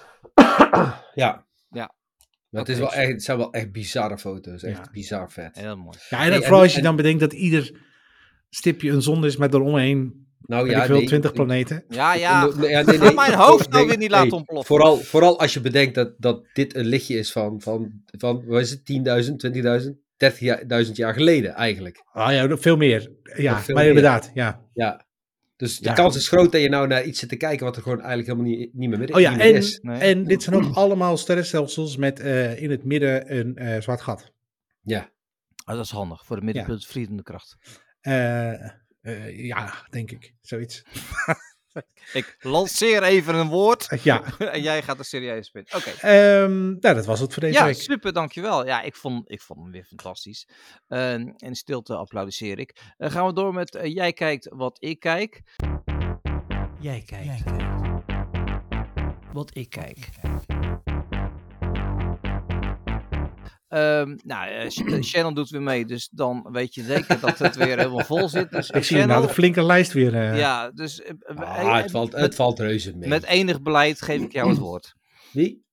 Ja. Ja. Maar het, is wel echt, het zijn wel echt bizarre foto's. Echt ja. bizar vet. Heel mooi. Ja, en, hey, vooral en, als je en, dan bedenkt dat ieder stipje een zon is met eromheen... Nou ja, ik wil nee, twintig planeten. Ja, ja. ja nee, nee, nee, mijn hoofd nou weer niet laten nee, ontploffen. Vooral, vooral als je bedenkt dat, dat dit een lichtje is van, van, van wat is het, tienduizend, twintigduizend, dertigduizend jaar geleden eigenlijk. Ah ja, veel meer. Ja, veel maar meer. Inderdaad, ja. Ja. Dus de ja. kans is groot dat je nou naar iets zit te kijken wat er gewoon eigenlijk helemaal niet, niet meer, midden, oh ja, niet meer en, is. Nee. En dit zijn ook allemaal sterrenstelsels met uh, in het midden een uh, zwart gat. Ja. Oh, dat is handig, voor de middenpuntvliedende kracht. Eh... Uh, Uh, ja, denk ik. Zoiets. Ik lanceer even een woord. Ja. En jij gaat er serieus mee. Oké. Okay. Um, nou, dat was het voor deze ja, week. Ja, super, dankjewel. Ja, ik vond, ik vond hem weer fantastisch. Uh, en stilte applaudisseer ik. Uh, gaan we door met uh, Jij kijkt wat ik kijk. Jij kijkt. Jij kijkt. Wat ik kijk. Um, nou, uh, Shannon doet weer mee, dus dan weet je zeker dat het weer helemaal vol zit. Dus, ik zie nou de flinke lijst weer. Uh... Ja, dus... Uh, ah, uh, het, valt, het met, valt reuze mee. Met enig beleid geef ik jou het woord. Wie?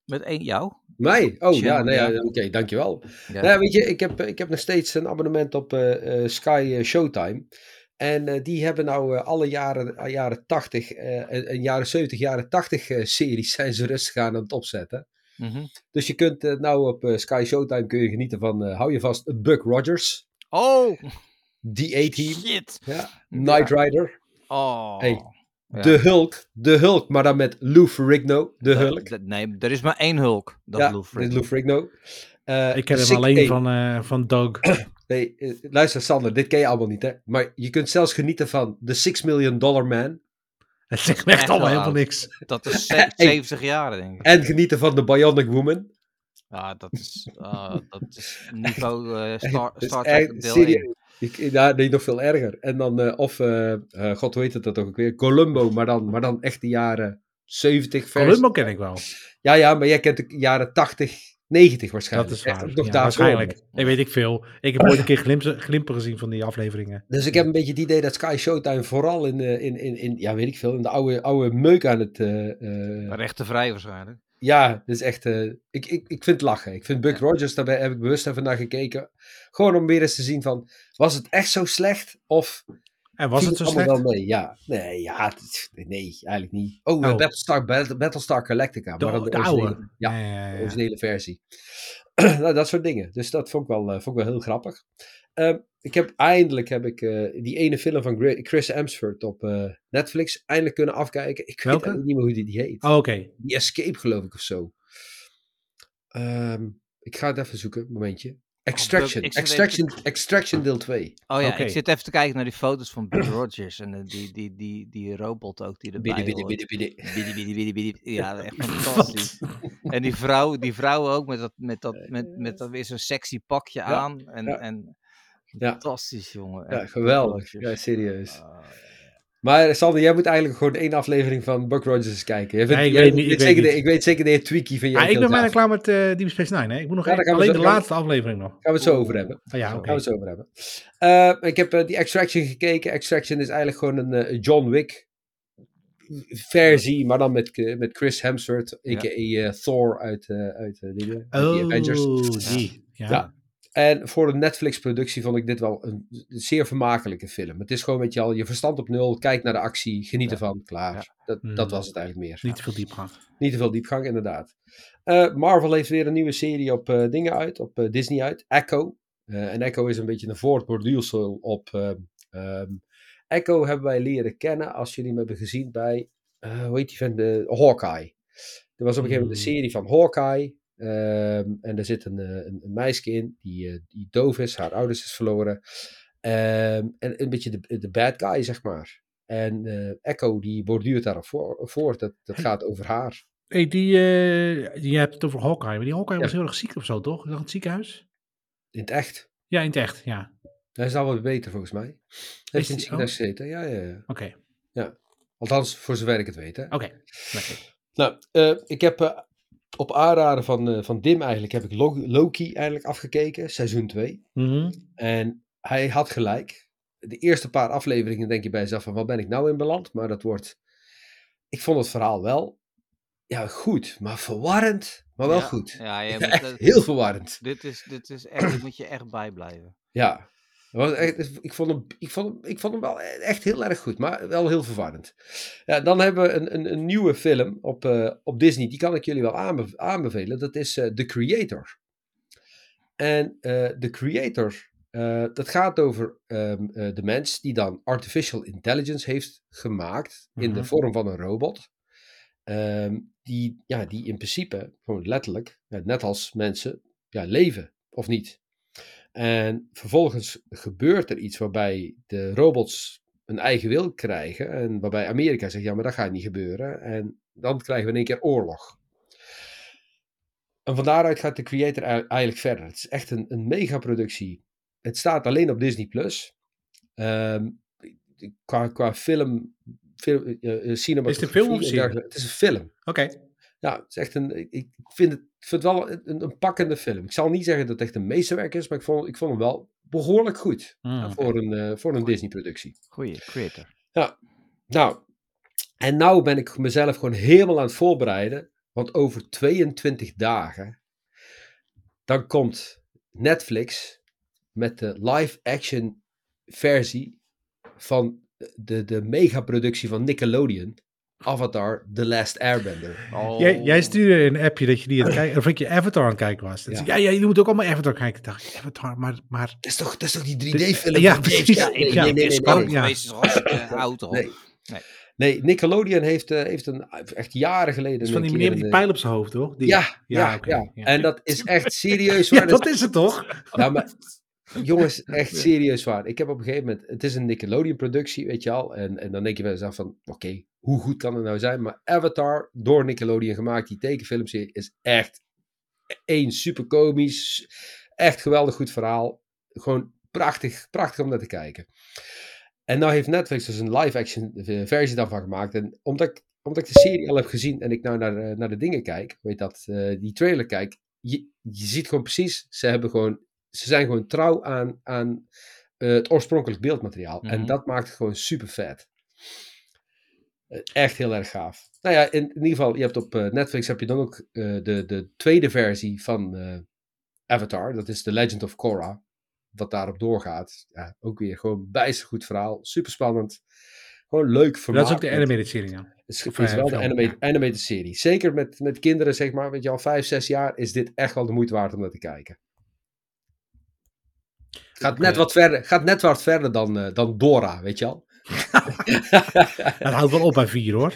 Met één jou? Mij? Oh Channel, ja, nee, ja. oké, okay, dankjewel. Ja. Nou, weet je, ik heb, ik heb nog steeds een abonnement op uh, uh, Sky uh, Showtime. En uh, die hebben nou uh, alle jaren, uh, jaren tachtig uh, en jaren zeventig, jaren tachtig uh, series zijn ze rustig aan het opzetten. Mm-hmm. Dus je kunt uh, nou op uh, Sky Showtime kun je genieten van, uh, hou je vast, Buck Rogers. Oh! The A-Team. Shit! Ja. Knight Rider. Oh. Hey. Ja. De Hulk. De Hulk, maar dan met Lou Ferrigno. De dat, Hulk. Dat, nee, er is maar één Hulk. Dat ja, is Lou Ferrigno. Dit is Lou Ferrigno. Uh, ik ken hem alleen hey. van, uh, van Doug. Nee, uh, luister Sander, dit ken je allemaal niet, hè? Maar je kunt zelfs genieten van The Six Million Dollar Man. Het zegt echt, echt allemaal helemaal niks. Dat is ze- zeventig jaar, denk ik. En genieten van The Bionic Woman. Ja, dat is, uh, dat is niveau uh, Star, Star Trek Trek deel één. Ik, ja, nee, nog veel erger. En dan, uh, of, uh, uh, god hoe heet het dat ook weer? Columbo, maar dan, maar dan echt de jaren zeventig. Vers. Columbo ken ik wel. Ja, ja, maar jij kent de jaren tachtig, negentig waarschijnlijk. Dat is waar. Nog ja, daar waarschijnlijk. Ik weet ik veel. Ik heb ooit een keer glimpen, glimpen gezien van die afleveringen. Dus ik heb een beetje het idee dat Sky Showtime vooral in, in, in, in ja, weet ik veel, in de oude, oude meuk aan het... Uh, uh, rechtenvrij waarschijnlijk. Ja, dat is echt... Uh, ik, ik, ik vind het lachen. Ik vind Buck ja. Rogers, daar heb ik bewust even naar gekeken. Gewoon om weer eens te zien van, was het echt zo slecht? Of... En was het zo slecht? Wel mee? Ja, nee, ja, nee, eigenlijk niet. Oh, oh. Battlestar, Battle, Battlestar Galactica. De, maar dan de, de originele, oude. Ja, ja, ja, ja. de originele versie. Nou, dat soort dingen. Dus dat vond ik wel, uh, vond ik wel heel grappig. Uh, ik heb eindelijk heb ik uh, die ene film van Chris Hemsworth op uh, Netflix eindelijk kunnen afkijken. Ik Welke? weet eigenlijk niet meer hoe die, die heet. Oh, oké. Okay. Die Escape geloof ik of zo. Um, ik ga het even zoeken, een momentje. Extraction, oh, Extraction, te... Extraction deel twee. Oh ja, okay. Ik zit even te kijken naar die foto's van Buck Rogers en uh, die, die, die, die robot ook die erbij bidi, bidi, bidi, bidi, bidi, bidi, bidi. Ja, echt fantastisch. En die vrouw, die vrouw ook met dat, met dat, met, met dat weer zo'n sexy pakje ja, aan en, ja. en ja. fantastisch, jongen. Ja, geweldig. Ja, serieus. Uh, Maar Sander, jij moet eigenlijk gewoon één aflevering van Buck Rogers eens kijken. Vindt, nee, ik, jij, weet niet, weet ik, weet zeker niet. De, ik weet zeker de heer Tweaky van jou. Ah, ik ben bijna klaar met uh, Deep Space Nine. Hè? Ik moet nog ja, één, alleen zo, de laatste we, aflevering nog. Gaan we het zo over hebben. Oh, ja, okay. Gaan we het zo over hebben. Uh, ik heb uh, die Extraction gekeken. Extraction is eigenlijk gewoon een uh, John Wick versie, maar dan met, uh, met Chris Hemsworth, a k a. Ja. Uh, Thor uit, uh, uit uh, die, oh, die Avengers. Die. Ja. ja. En voor een Netflix-productie vond ik dit wel een, een zeer vermakelijke film. Het is gewoon met je al je verstand op nul, kijk naar de actie, geniet ervan, ja. klaar. Ja. Dat, mm. dat was het eigenlijk meer. Niet te veel diepgang. Niet te veel diepgang, inderdaad. Uh, Marvel heeft weer een nieuwe serie op uh, dingen uit, op uh, Disney uit, Echo. Uh, en Echo is een beetje een voortborduursel op... Uh, um, Echo hebben wij leren kennen, als jullie hem hebben gezien bij, uh, hoe heet die van de Hawkeye. Er was op een gegeven moment een serie van Hawkeye. Um, en er zit een, een, een meisje in die, uh, die doof is, haar ouders is verloren. Um, en een beetje de, de bad guy, zeg maar. En uh, Echo, die borduurt daarop voor, voort. Dat, dat gaat over haar. Hey, die, uh, je hebt het over Hawkeye, maar die Hawkeye ja. was heel erg ziek of zo, toch? Is dat in het ziekenhuis? In het echt? Ja, in het echt, ja. Hij is al wel beter, volgens mij. Hij heeft in het ziekenhuis gezeten, ja, ja, ja. Oké. Okay. Ja. Althans, voor zover ik het weet, hè. Oké, okay. Lekker. Nou, uh, ik heb... Uh, Op aanraden van, uh, van Dim eigenlijk heb ik Loki eigenlijk afgekeken, seizoen twee. Mm-hmm. En hij had gelijk. De eerste paar afleveringen denk je bij jezelf van, wat ben ik nou in beland? Maar dat wordt... Ik vond het verhaal wel, ja, goed, maar verwarrend, maar wel ja, goed. Ja, je ja, moet, echt uh, heel verwarrend. Dit is, dit is echt, dit moet je echt bijblijven. Ja. Ik vond, hem, ik, vond hem, ik vond hem wel echt heel erg goed, maar wel heel verwarrend. Ja, dan hebben we een, een, een nieuwe film op, uh, op Disney, die kan ik jullie wel aanbe- aanbevelen. Dat is uh, The Creator. En uh, The Creator, uh, dat gaat over um, uh, de mens die dan artificial intelligence heeft gemaakt in mm-hmm. de vorm van een robot. Um, die, ja, die in principe, gewoon letterlijk, ja, net als mensen, ja, leven of niet. En vervolgens gebeurt er iets waarbij de robots een eigen wil krijgen. En waarbij Amerika zegt, ja, maar dat gaat niet gebeuren. En dan krijgen we in één keer oorlog. En van daaruit gaat de Creator eigenlijk verder. Het is echt een, een megaproductie. Het staat alleen op Disney Plus. Um, qua, qua film... film uh, cinematografie. Is het een film of serie? Het is een film. Oké. Okay. Ja, het is echt een... Ik vind het, ik vind het wel een, een pakkende film. Ik zal niet zeggen dat het echt een meesterwerk is, maar ik vond, ik vond hem wel behoorlijk goed. Mm, okay. Voor een, uh, voor een Disney-productie. Goeie, Creator. Ja. Nou, en nou ben ik mezelf gewoon helemaal aan het voorbereiden Want over tweeëntwintig dagen, dan komt Netflix met de live-action versie van de, de megaproductie van Nickelodeon, Avatar The Last Airbender. Oh. Jij, jij stuurde een appje dat je die aan het kijken, of dat je Avatar aan het kijken was. Ja, ja, ja, je moet ook allemaal Avatar kijken. Ik dacht, Avatar, maar... maar... Dat is toch, dat is toch die drie D-film? Ja, precies. Ja, nee, nee, nee, nee, is nee, ook nee. ja. geweest, is hartstikke oud al. Nee. Nee. Nee, Nickelodeon heeft, uh, heeft een, echt jaren geleden... Dat is van die een meneer keer met die een, pijl op zijn hoofd, toch? Die... Ja, ja, ja, oké, ja. ja. En dat is echt serieus Ja, waar. dat is het toch? Ja, maar jongens, echt serieus waar. Ik heb op een gegeven moment... Het is een Nickelodeon-productie, weet je al. En, en dan denk je bij jezelf van... Oké, okay, hoe goed kan het nou zijn? Maar Avatar, door Nickelodeon gemaakt, die tekenfilmserie, is echt één super komisch. Echt geweldig goed verhaal. Gewoon prachtig, prachtig om naar te kijken. En nou heeft Netflix dus een live-action versie daarvan gemaakt. En omdat ik, omdat ik de serie al heb gezien en ik nou naar, naar de dingen kijk, weet dat, uh, die trailer kijk, je, je ziet gewoon precies, ze hebben gewoon, ze zijn gewoon trouw aan, aan uh, het oorspronkelijk beeldmateriaal. Mm-hmm. En dat maakt het gewoon super vet. Uh, echt heel erg gaaf. Nou ja, in, in ieder geval, je hebt op uh, Netflix heb je dan ook uh, de, de tweede versie van uh, Avatar. Dat is The Legend of Korra. Wat daarop doorgaat. Ja, ook weer gewoon bijster goed verhaal. Super spannend. Gewoon leuk vermaak. Dat is ook de animated serie dan? Het is, is wel de animated, ja. animated serie. Zeker met, met kinderen, zeg maar, weet je al, vijf, zes jaar, is dit echt wel de moeite waard om naar te kijken. Gaat okay. net wat verder, gaat net wat verder dan, uh, dan Dora, weet je al. Dat houdt wel op bij vier, hoor.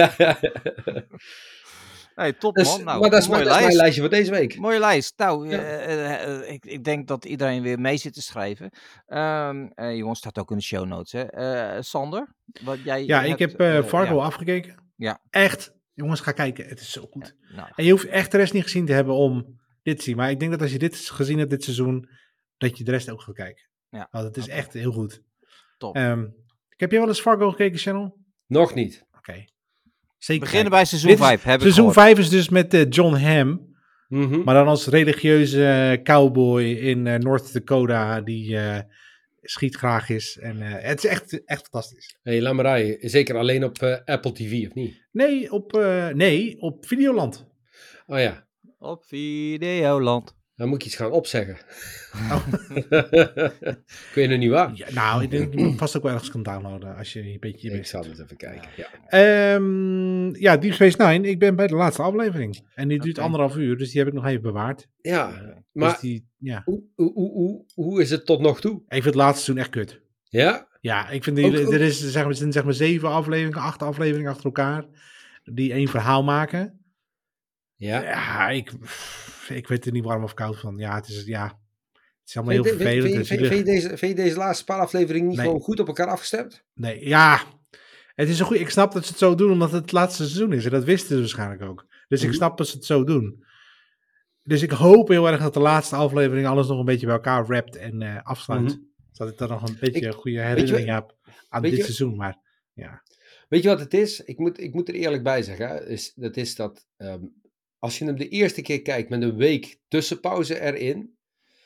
Hey, top dus, man. Nou, maar dat is, maar, dat is mijn lijstje voor deze week. Mooie lijst. Nou, ja. uh, uh, ik, ik denk dat iedereen weer mee zit te schrijven. Um, uh, jongens, staat ook in de show notes. Hè. Uh, Sander, wat jij Ja, hebt, ik heb uh, Fargo ja. afgekeken. Ja. Echt. Jongens, ga kijken. Het is zo goed. Ja, nou. En je hoeft echt de rest niet gezien te hebben om dit te zien. Maar ik denk dat als je dit gezien hebt dit seizoen, dat je de rest ook gaat kijken. Ja. Want het is okay. echt heel goed. Top. Um, heb jij wel eens Fargo gekeken, Channel? Nog niet. Oké. Okay. Zeker. Beginnen bij seizoen vijf. Seizoen vijf is dus met uh, John Hamm. Mm-hmm. Maar dan als religieuze uh, cowboy in uh, North Dakota die uh, schietgraag is. En uh, het is echt, echt fantastisch. Hé, hey, laat maar rijden. Zeker alleen op uh, Apple T V, of niet? Nee, op, uh, nee, op Videoland. Oh ja. Op Videoland. Dan moet je iets gaan opzeggen. Oh. Ik weet nog niet waar. Ja, nou, ik denk, je moet vast ook wel ergens kunnen downloaden als je een beetje... Ik zal eens even kijken, ja. Um, ja, Deep Space Nine. Ik ben bij de laatste aflevering. En die duurt okay. anderhalf uur, dus die heb ik nog even bewaard. Ja, uh, maar dus die, ja. Hoe, hoe, hoe, hoe is het tot nog toe? Ik vind het laatste seizoen echt kut. Ja? Ja, ik vind die, ook, ook. Er is zeg maar, zeg maar zeven afleveringen, acht afleveringen achter elkaar, die één verhaal maken. Ja? Ja, ik... Ik weet er niet warm of koud van. Ja, het is, ja, het is allemaal heel vind, vervelend. Vind, vind, vind, vind, je deze, vind je deze laatste paar afleveringen niet nee. gewoon goed op elkaar afgestemd? Nee, ja. Het is een goed. Ik snap dat ze het zo doen, omdat het het laatste seizoen is. En dat wisten ze waarschijnlijk ook. Dus mm-hmm. ik snap dat ze het zo doen. Dus ik hoop heel erg dat de laatste aflevering alles nog een beetje bij elkaar rapt en uh, afsluit. Mm-hmm. Zodat ik dan nog een beetje een goede herinnering je, heb aan dit je, seizoen. Maar ja. Weet je wat het is? Ik moet, ik moet er eerlijk bij zeggen. Is, dat is dat... Um, Als je hem de eerste keer kijkt met een week tussenpauze erin,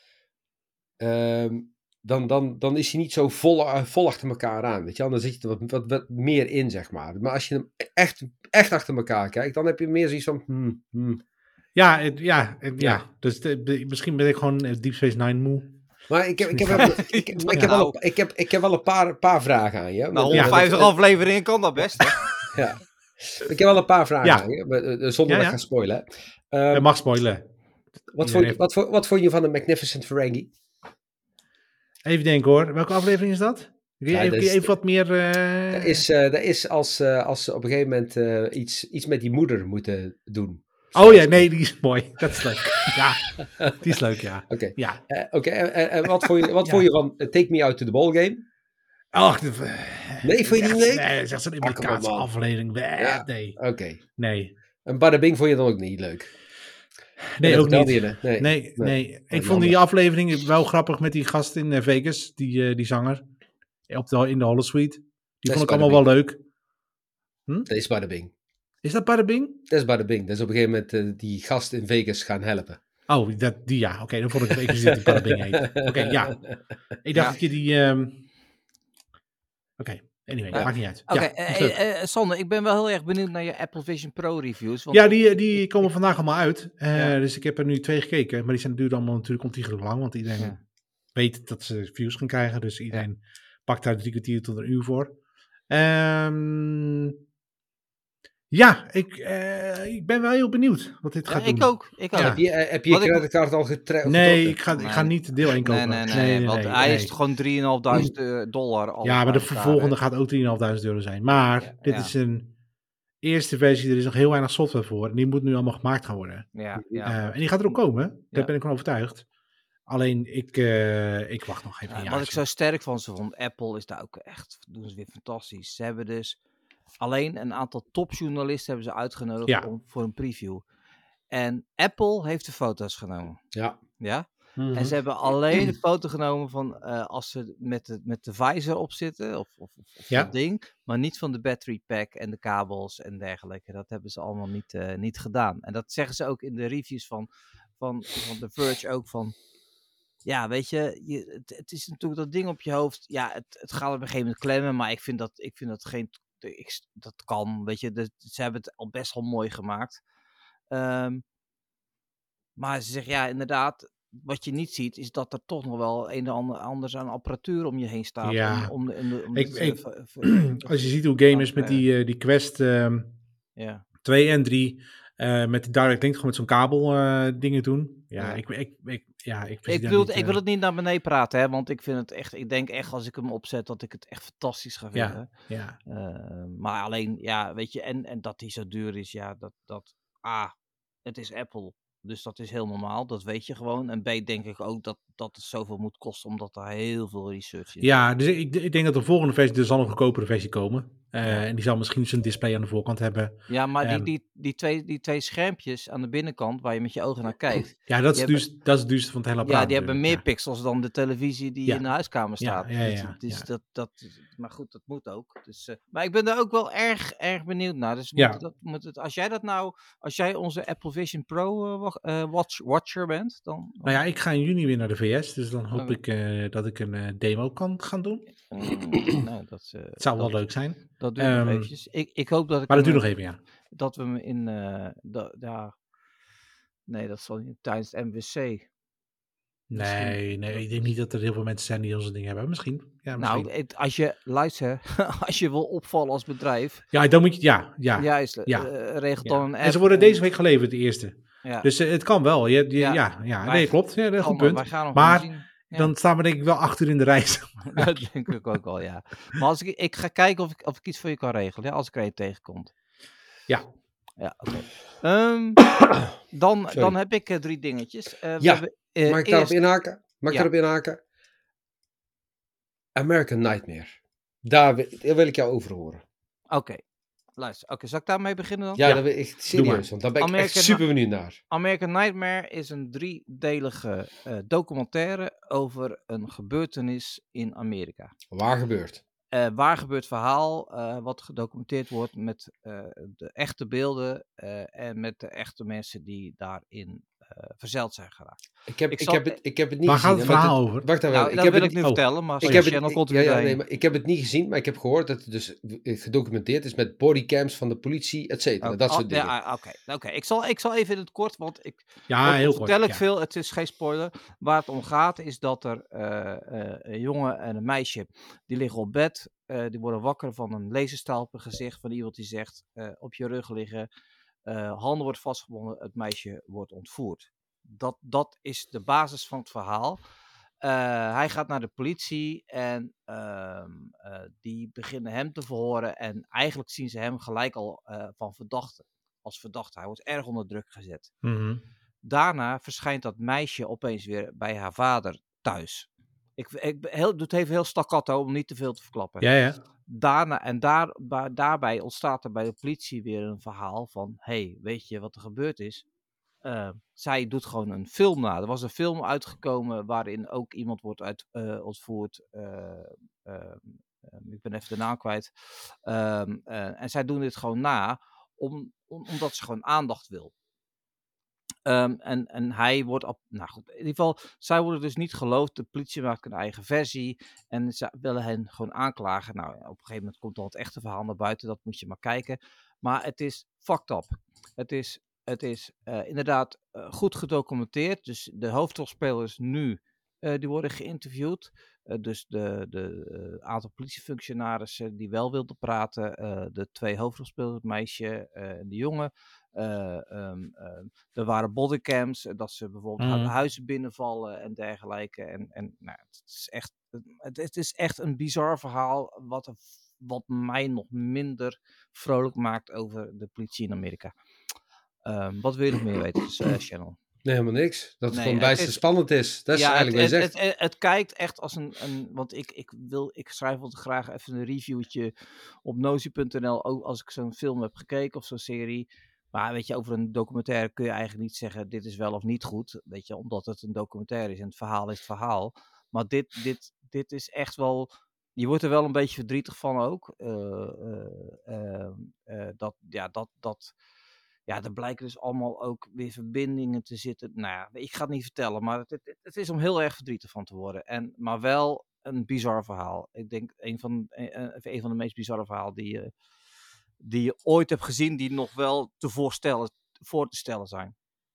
um, dan, dan, dan is hij niet zo vol, vol achter elkaar aan. Weet je wel? Dan zit je er wat, wat, wat meer in, zeg maar. Maar als je hem echt, echt achter elkaar kijkt, dan heb je meer zoiets van... Hmm, hmm. Ja, het, ja, het, ja, ja. Dus de, de, misschien ben ik gewoon Deep Space Nine moe. Maar ik heb, ik heb, ik heb, ik heb, ik heb, wel, een, ik heb, ik heb wel een paar, paar vragen aan je. Nou, honderdvijftig ja, afleveringen kan dat best, hè? Ja. Ik heb wel een paar vragen ja. aan je, zonder ja, ja. dat ik ga spoilen. Um, je mag spoilen. Wat vond, je, wat, wat, wat vond je van de Magnificent Ferengi? Even denken hoor. Welke aflevering is dat? Kun je, ja, even, is, even wat meer... Uh... Dat is, uh, dat is als, uh, als ze op een gegeven moment uh, iets, iets met die moeder moeten doen. Oh ja, nee, die is mooi. Dat is leuk. Ja, die is leuk, ja. Oké. Okay. Ja. Uh, okay. uh, uh, wat vond je, wat ja. vond je van uh, Take Me Out to the Ballgame? Ach, de, nee, vond je die niet leuk? Nee, dat is echt zo'n Amerikaanse oh, aflevering. Ja. Nee. Oké. Okay. Nee. En Bada Bing vond je dan ook niet leuk? Nee, nee ook niet. Nee, nee, nee. nee. Ik vond die aflevering wel grappig met die gast in uh, Vegas, die, uh, die zanger, op de, in de Holosuite. Die vond ik allemaal wel leuk. Hm? Dat is Bada Bing. Is dat Bada Bing? Dat is Bada Bing. Dat is op een gegeven moment uh, die gast in Vegas gaan helpen. Oh, dat, die ja. Oké, okay, dan vond ik het even zitten die Bada Bing heet. Oké, okay, ja. Ik dacht ja. dat je die... Um... Oké. Okay. Anyway, Ja. maakt niet uit. Oké, Ja, eh, dat is leuk. eh, eh, Sander, ik ben wel heel erg benieuwd naar je Apple Vision Pro reviews. Want Ja, die, die komen vandaag allemaal uit. Uh, Ja. Dus ik heb er nu twee gekeken. Maar die zijn duurt allemaal natuurlijk ontiegelijk lang. Want iedereen Ja. weet dat ze views gaan krijgen. Dus iedereen pakt daar drie kwartier tot een uur voor. Um, ja, ik, uh, ik ben wel heel benieuwd wat dit Ja, gaat ik doen. ook. Ik ook. Ja. Heb je, heb je, je creditcard al getrokken? Nee, ik ga, Nee. ik ga niet deel één kopen. Nee, nee, nee. nee, nee want nee, hij nee. is gewoon drieduizend dollar. Alles Ja, maar de bij elkaar, volgende hè. gaat ook drieduizend euro zijn. Maar Ja, dit ja. is een eerste versie. Er is nog heel weinig software voor. En die moet nu allemaal gemaakt gaan worden. Ja, ja. Uh, en die gaat er ook komen. Daar Ja. ben ik van overtuigd. Alleen, ik, uh, ik wacht nog even Ja, een jaar. wat ik zo sterk van ze vond, Apple is daar ook echt, doen ze weer fantastisch. Ze hebben dus alleen een aantal topjournalisten hebben ze uitgenodigd Ja. om, voor een preview. En Apple heeft de foto's genomen. Ja. Ja? Mm-hmm. En ze hebben alleen een foto genomen van uh, als ze met de, met de visor op zitten, of, of, of Ja. dat ding, maar niet van de battery pack en de kabels en dergelijke. Dat hebben ze allemaal niet, uh, niet gedaan. En dat zeggen ze ook in de reviews van, van, van The Verge ook van. Ja, weet je, je het, het is natuurlijk dat ding op je hoofd. Ja, het, het gaat op een gegeven moment klemmen, maar ik vind dat, ik vind dat geen. Ik, dat kan, weet je. De, ze hebben het al best wel mooi gemaakt. Um, maar ze zeggen, ja, inderdaad, wat je niet ziet, is dat er toch nog wel een en ander anders aan apparatuur om je heen staat. Ja, om, om, om, om ik, het, ik, uh, v, v, als je ziet hoe gamers met die, uh, die Quest um, ja. twee en drie, uh, met die Direct Link, gewoon met zo'n kabel uh, dingen doen. Ja, ja. ik, ik, ik, ja, ik, ik, bedoel, niet, uh... ik wil het niet naar beneden praten, hè, want ik vind het echt, ik denk echt als ik hem opzet dat ik het echt fantastisch ga vinden. Ja, ja. Uh, maar alleen, ja, weet je, en, en dat die zo duur is, ja, dat, dat, ah, het is Apple. Dus dat is heel normaal, dat weet je gewoon. En B, denk ik ook dat, dat het zoveel moet kosten, omdat er heel veel research in Ja, dus ik, ik denk dat de volgende versie, er zal een goedkopere versie komen. Uh, ja. En die zal misschien zijn display aan de voorkant hebben. Ja, maar um, die, die, die, twee, die twee schermpjes aan de binnenkant, waar je met je ogen naar kijkt. Ja, dat is, hebben, dus, dat is het duurste van het hele apparaat. Ja, die hebben meer ja. pixels dan de televisie die ja. in de huiskamer staat. Ja, ja, ja, dus, dus ja. Dat, dat, maar goed, dat moet ook. Dus, uh, maar ik ben daar ook wel erg, erg benieuwd naar. Dus moet ja. dat, moet het, als jij dat nou, als jij onze Apple Vision Pro uh, uh, watch, watcher bent, dan, dan... Nou ja, ik ga in juni weer naar de V S, dus dan hoop oh. ik uh, dat ik een uh, demo kan gaan doen. Mm, nou, dat, uh, het zou dat, wel leuk zijn. Dat duurt um, nog eventjes. Ik, ik hoop dat ik... Maar dat duurt nog even, ja. Dat we hem in... Uh, da, ja, nee, dat zal niet tijdens het M W C... Nee, nee, ik denk niet dat er heel veel mensen zijn die onze dingen hebben. Misschien. Ja, misschien. Nou, het, als je luister, als je wil opvallen als bedrijf. Ja, dan moet je, ja, ja. Juist, ja. Uh, regelt ja. dan een app. En ze worden deze week geleverd, de eerste. Ja. Dus uh, het kan wel. Je, je, ja, ja, ja. Wij, nee, klopt. Ja, dat is een goed punt. Wij gaan nog maar zien. Ja. dan staan we denk ik wel achter in de reis. Dat denk ik ook al, ja. Maar als ik, ik ga kijken of ik, of ik iets voor je kan regelen, ja, als ik er een tegenkomt. Ja. Ja, oké. Okay. Um, dan, dan heb ik uh, drie dingetjes. Uh, ja, hebben, uh, mag ik eerst... daarop inhaken? Mag ik ja. daarop inhaken? American Nightmare. Daar wil, daar wil ik jou over horen. Oké. Okay. Luister, oké, okay, zal ik daarmee beginnen dan? Ja, ja. Dat wil ik serieus, want daar ben ik American echt super benieuwd naar. American Nightmare is een driedelige uh, documentaire over een gebeurtenis in Amerika. Waar gebeurt? Uh, waar gebeurt verhaal, uh, wat gedocumenteerd wordt met uh, de echte beelden uh, en met de echte mensen die daarin uh, verzeild zijn geraakt. Ik heb, ik ik zal, heb, het, ik heb het niet waar gezien. Waar gaat het verhaal het, over? Wacht even. Nou, ik dat heb wil het, ik nu oh. vertellen, maar ik heb, het, channel komt ja, ja, nee, nee, maar ik heb het niet gezien, maar ik heb gehoord dat het dus gedocumenteerd is met bodycams van de politie, et cetera. Oh, dat soort oh, dingen. Ja, Oké, okay, okay. ik, zal, ik zal even in het kort, want ik ja, heel vertel kort, ik ja. veel, het is geen spoiler. Waar het om gaat is dat er uh, uh, een jongen en een meisje, die liggen op bed, uh, die worden wakker van een laserstraal op hun gezicht, van iemand die zegt, uh, op je rug liggen, uh, handen worden vastgebonden, het meisje wordt ontvoerd. Dat, dat is de basis van het verhaal. Uh, hij gaat naar de politie en uh, uh, die beginnen hem te verhoren en eigenlijk zien ze hem gelijk al uh, van verdachte, als verdachte. Hij wordt erg onder druk gezet. Mm-hmm. Daarna verschijnt dat meisje opeens weer bij haar vader thuis. Ik, ik heel, doe het even heel staccato om niet te veel te verklappen. Ja, ja. Daarna, en daar, ba, daarbij ontstaat er bij de politie weer een verhaal van, hey, weet je wat er gebeurd is? Uh, zij doet gewoon een film na. Er was een film uitgekomen waarin ook iemand wordt uit, uh, ontvoerd. Uh, uh, uh, ik ben even de naam kwijt. Uh, uh, en zij doen dit gewoon na, om, om, omdat ze gewoon aandacht wil. Um, en, en hij wordt op, nou goed, in ieder geval, zij worden dus niet geloofd. De politie maakt een eigen versie en ze willen hen gewoon aanklagen. Nou, op een gegeven moment komt dan het echte verhaal naar buiten, dat moet je maar kijken. Maar het is fucked up. Het is, het is uh, inderdaad uh, goed gedocumenteerd. Dus de hoofdrolspelers nu, uh, die worden geïnterviewd. Uh, dus de, de uh, aantal politiefunctionarissen die wel wilden praten. Uh, de twee hoofdrolspelers, het meisje uh, en de jongen. Uh, um, um, er waren bodycams, dat ze bijvoorbeeld mm. hu- huizen binnenvallen en dergelijke. En, en nou, het is echt, het, het is echt een bizar verhaal wat, wat mij nog minder vrolijk maakt over de politie in Amerika. Um, wat wil je nog meer weten, dus, uh, Channel? Nee, helemaal niks. Dat het nee, gewoon bijster spannend is. Dat is ja, eigenlijk het, wat je het, zegt. Het, het, het kijkt echt als een... een want ik, ik, wil, ik schrijf altijd graag even een reviewtje op nosy punt n l ook als ik zo'n film heb gekeken of zo'n serie. Maar weet je, over een documentaire kun je eigenlijk niet zeggen dit is wel of niet goed. Weet je, omdat het een documentaire is en het verhaal is het verhaal. Maar dit, dit, dit is echt wel... Je wordt er wel een beetje verdrietig van ook. Uh, uh, uh, uh, dat, ja, dat... dat Ja, er blijken dus allemaal ook weer verbindingen te zitten. Nou ja, ik ga het niet vertellen, maar het, het, het is om heel erg verdrietig van te worden. En, maar wel een bizar verhaal. Ik denk een van, een, een van de meest bizarre verhalen die je, die je ooit hebt gezien, die nog wel te voorstellen, voor te stellen zijn.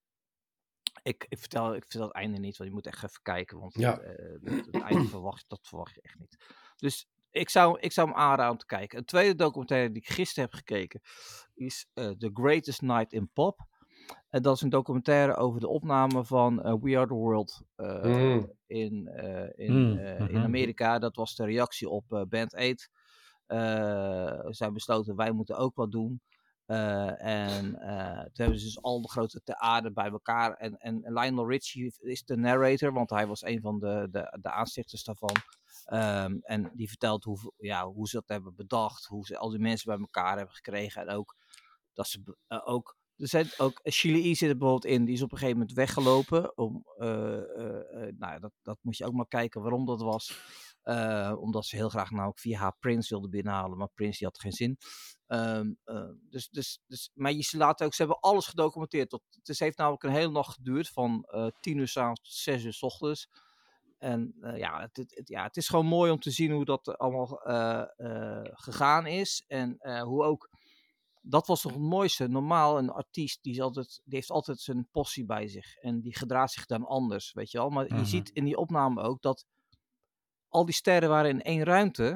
Ik, ik, vertel, ik vertel het einde niet, want je moet echt even kijken. Want ja. het, uh, het, het einde verwacht, dat verwacht je echt niet. Dus ik zou, ik zou hem aanraden om te kijken. Een tweede documentaire die ik gisteren heb gekeken is uh, The Greatest Night in Pop. En dat is een documentaire over de opname van uh, We Are The World uh, mm. in, uh, in, mm. uh, in Amerika. Dat was de reactie op uh, Band acht. Uh, zij besloten, wij moeten ook wat doen. Uh, en uh, toen hebben ze dus al de grote theater bij elkaar. En, en Lionel Richie is de narrator, want hij was een van de, de, de aanstichters daarvan. Um, en die vertelt hoe, ja, hoe ze dat hebben bedacht, hoe ze al die mensen bij elkaar hebben gekregen. En ook dat ze uh, ook. Er zijn ook. Sheila E. zit er bijvoorbeeld in, die is op een gegeven moment weggelopen. Om, uh, uh, uh, nou, dat, dat moet je ook maar kijken waarom dat was. Uh, omdat ze heel graag namelijk via haar Prince wilde binnenhalen, maar Prince die had geen zin. Um, uh, dus, dus, dus, maar je, ze laten ook, ze hebben alles gedocumenteerd. Tot, het heeft namelijk een hele nacht geduurd, van uh, tien uur 's avonds tot zes uur 's ochtends. En uh, ja, het, het, het, ja, het is gewoon mooi om te zien hoe dat allemaal uh, uh, gegaan is. En uh, hoe ook, dat was nog het mooiste. Normaal een artiest, die, is altijd, die heeft altijd zijn possie bij zich. En die gedraagt zich dan anders, weet je wel. Maar uh-huh. je ziet in die opname ook dat al die sterren waren in één ruimte.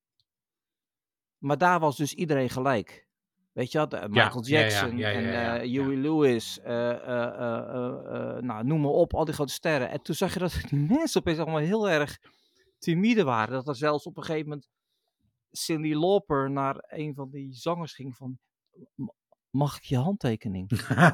Maar daar was dus iedereen gelijk. Weet je wat? Michael ja, Jackson ja, ja, ja, ja, ja, en uh, Huey ja. Lewis, uh, uh, uh, uh, nou, noem maar op, al die grote sterren. En toen zag je dat die mensen opeens allemaal heel erg timide waren. Dat er zelfs op een gegeven moment Cyndi Lauper naar een van die zangers ging van, mag ik je handtekening?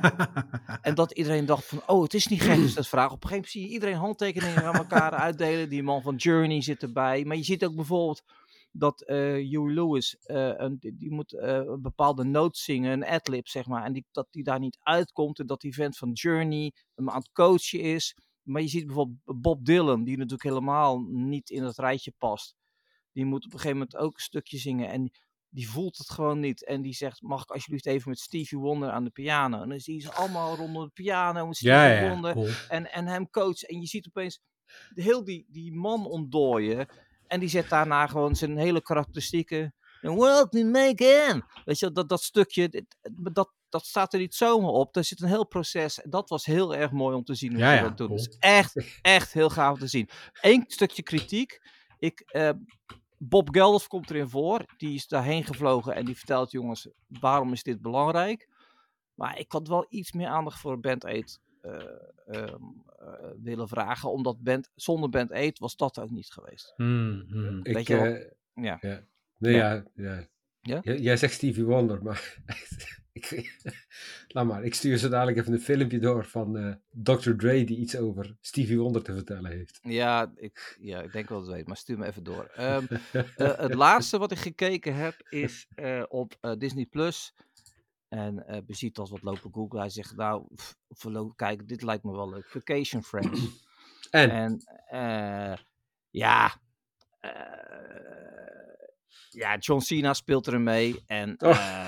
En dat iedereen dacht van, oh, het is niet gek dus dat vraag. Op een gegeven moment zie je iedereen handtekeningen aan elkaar uitdelen. Die man van Journey zit erbij. Maar je ziet ook bijvoorbeeld dat uh, Huey Lewis, uh, een, die, die moet uh, een bepaalde noot zingen, een ad-lib zeg maar, en die, dat die daar niet uitkomt en dat die vent van Journey hem aan het coachen is. Maar je ziet bijvoorbeeld Bob Dylan, die natuurlijk helemaal niet in het rijtje past. Die moet op een gegeven moment ook een stukje zingen en die voelt het gewoon niet. En die zegt, mag ik alsjeblieft even met Stevie Wonder aan de piano? En dan zie je ze allemaal rondom de piano met Stevie ja, ja, Wonder cool. en, en hem coachen. En je ziet opeens heel die, die man ontdooien. En die zet daarna gewoon zijn hele karakteristieke Welcome again. Weet je, dat, dat stukje, dat, dat staat er niet zomaar op. Daar zit een heel proces. Dat was heel erg mooi om te zien hoe ja, ze ja, dat doen. Cool. Dus echt, echt heel gaaf om te zien. Eén stukje kritiek. Ik, uh, Bob Geldof komt erin voor. Die is daarheen gevlogen en die vertelt, jongens, waarom is dit belangrijk? Maar ik had wel iets meer aandacht voor Band acht uh, uh, uh, willen vragen. Omdat band, zonder Band acht was dat ook niet geweest. Hmm, hmm. Weet ik, je wel? Uh, ja. ja. Nee, ja. ja, ja. Ja? J- jij zegt Stevie Wonder, maar ik, laat maar, ik stuur zo dadelijk even een filmpje door van uh, dokter Dre die iets over Stevie Wonder te vertellen heeft. Ja, ik, ja, ik denk wel dat het weet, maar stuur me even door. Um, uh, het laatste wat ik gekeken heb is uh, op uh, Disney Plus. En uh, Bezit als wat lopen Google. Hij zegt, nou, voorlopig kijken, dit lijkt me wel leuk. Vacation Friends. En? En uh, ja... Uh, Ja, John Cena speelt erin mee. En, uh, oh.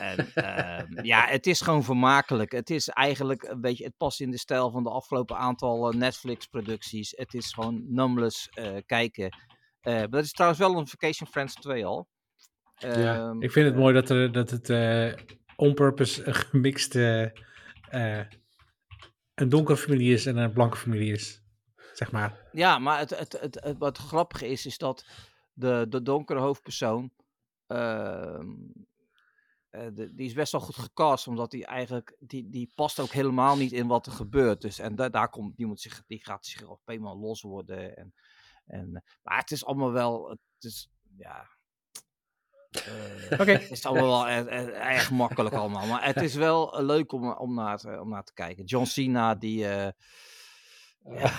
en, uh, ja, het is gewoon vermakelijk. Het is eigenlijk een beetje, het past in de stijl van de afgelopen aantal uh, Netflix-producties. Het is gewoon numless uh, kijken. Uh, maar dat is trouwens wel een Vacation Friends twee al. Uh, ja, ik vind het uh, mooi dat, er, dat het uh, on-purpose gemixt uh, uh, een donkere familie is en een blanke familie is, zeg maar. Ja, maar het, het, het, het, wat grappig is, is dat de, de donkere hoofdpersoon, uh, uh, de, die is best wel goed gecast, omdat die eigenlijk, die, die past ook helemaal niet in wat er gebeurt. Dus, en da, daar komt, die, moet zich, die gaat zich op eenmaal los worden. En, en, maar het is allemaal wel, het is, ja... Uh, okay. Het is allemaal wel erg, erg makkelijk allemaal. Maar het is wel uh, leuk om, om, naar te, om naar te kijken. John Cena, die... Uh, ja.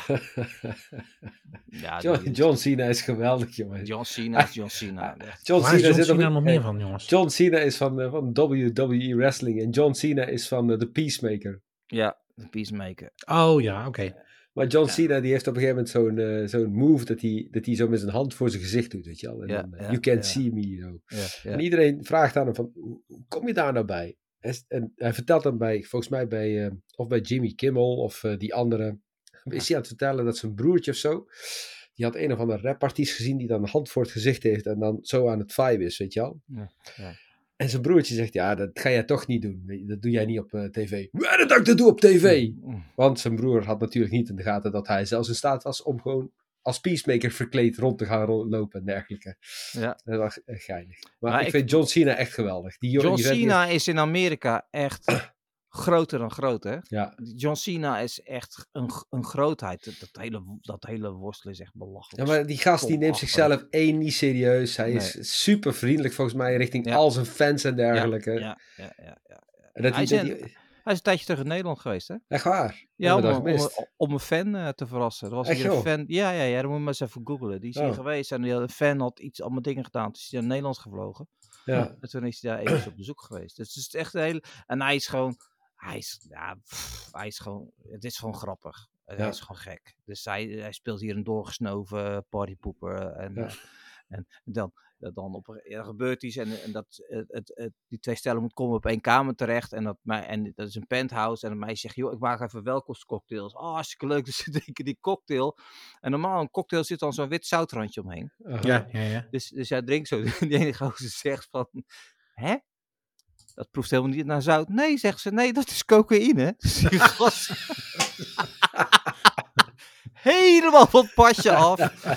ja, John, die, John Cena is geweldig, jongen. John Cena is John Cena. John Cena, John Cena nog meer van, jongens? John Cena is van, uh, van W W E Wrestling. En John Cena is van uh, The Peacemaker. Ja, The Peacemaker. Oh ja, oké. Okay. Maar John ja. Cena die heeft op een gegeven moment zo'n, uh, zo'n move dat hij, dat hij zo met zijn hand voor zijn gezicht doet, weet je wel. En ja, dan, uh, ja, you can't ja. see me, zo. Ja, ja. En iedereen vraagt aan hem van, hoe, hoe kom je daar nou bij? En hij vertelt dan bij, volgens mij bij, uh, of bij Jimmy Kimmel of uh, die andere, is hij aan het vertellen dat zijn broertje of zo, die had een of andere rapartiest gezien die dan een hand voor het gezicht heeft en dan zo aan het vibe is, weet je wel. Ja, ja. En zijn broertje zegt, ja, dat ga jij toch niet doen. Dat doe jij niet op uh, tv. Waar dat ik dat doe op tv? Want zijn broer had natuurlijk niet in de gaten dat hij zelfs in staat was om gewoon als Peacemaker verkleed rond te gaan lopen en dergelijke. Ja. Dat was uh, geinig. Maar, maar ik, ik vind John Cena echt geweldig. Die John die Cena is... is in Amerika echt groter dan groot, hè? Ja. John Cena is echt een, een grootheid. Dat, dat, hele, dat hele worstelen is echt belachelijk. Ja, maar die gast die neemt zichzelf één niet serieus. Hij nee. is super vriendelijk volgens mij richting ja. al zijn fans en dergelijke. Ja, ja, ja. ja, ja. En dat hij, die, is een, die... hij is een tijdje terug in Nederland geweest, hè? Echt waar? Ja, om, om, om, om een fan uh, te verrassen. Er was echt, hier een fan. Ja, ja, ja, dan moet je maar eens even googlen. Die is oh. hier geweest en die had, een fan had iets allemaal dingen gedaan. Dus is hij naar Nederland gevlogen. Ja. En toen is hij daar even op bezoek geweest. Dus het is echt een hele... En hij is gewoon... Hij is, ja, pff, hij is gewoon, het is gewoon grappig. Ja. Hij is gewoon gek. Dus hij, hij speelt hier een doorgesnoven partypoeper. En, ja. uh, en dan, dan op, er gebeurt iets en, en dat, het, het, het, die twee stellen moeten komen op één kamer terecht. En dat, en dat is een penthouse. En mij zegt, joh, ik maak even welkomstcocktails. Oh, hartstikke leuk. Dus ze drinken die cocktail. En normaal een cocktail zit dan zo'n wit zoutrandje omheen. Uh-huh. Ja, ja, ja. Dus, dus hij drinkt zo. Die ene gozer zegt van, hè? Dat proeft helemaal niet naar zout. Nee, zegt ze. Nee, dat is cocaïne. Helemaal van het pasje af.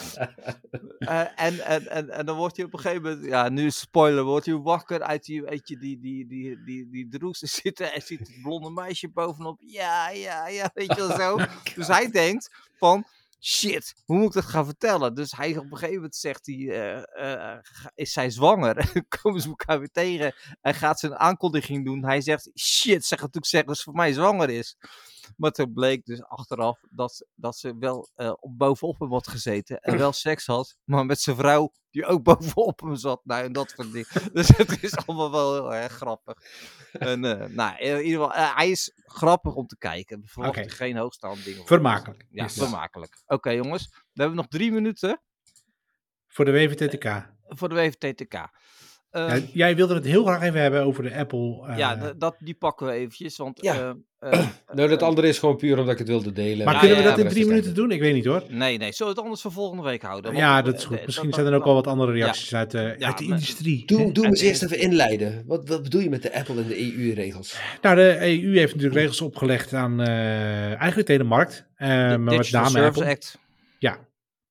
uh, en, en, en, en dan wordt hij op een gegeven moment... Ja, nu is spoiler. Wordt hij wakker uit die, weet je, die, die, die, die, die droes te zitten. En ziet het blonde meisje bovenop. Ja, ja, ja. Weet je wel zo. Dus hij denkt van... Shit, hoe moet ik dat gaan vertellen? Dus hij op een gegeven moment zegt hij, uh, uh, is zij zwanger? En dan komen ze elkaar weer tegen en gaat ze een aankondiging doen. Hij zegt, shit, zeg natuurlijk zeggen dat ze voor mij zwanger is. Maar toen bleek dus achteraf dat, dat ze wel uh, bovenop hem had gezeten en wel seks had, maar met zijn vrouw die ook bovenop hem zat. Nou, en dat van die. Dus het is allemaal wel heel erg grappig. En, uh, nou, in ieder geval, uh, hij is grappig om te kijken. We verwachten okay. geen hoogstaande dingen. Vermakelijk. Ja, yes. vermakelijk. Oké, okay, jongens. We hebben nog drie minuten. Voor de W V T T K. Uh, voor de W V T T K. Uh, ja, jij wilde het heel graag even hebben over de Apple. Uh... Ja, d- dat, die pakken we eventjes. Want, ja. uh, uh, nou, dat andere is gewoon puur omdat ik het wilde delen. Maar ja, kunnen we ja, dat ja, in drie minuten doen? Ik weet niet hoor. Nee, nee. Zullen we het anders voor volgende week houden? Want ja, dat is goed. Misschien dat, zijn er ook al wat andere reacties ja. uit, uh, ja, uit de industrie. Doe, doe hem eens eerst even inleiden. Wat, wat bedoel je met de Apple en de E U-regels? Nou, de E U heeft natuurlijk regels opgelegd aan uh, eigenlijk de hele markt. Uh, de maar Digital met name Service Apple. Act. Ja.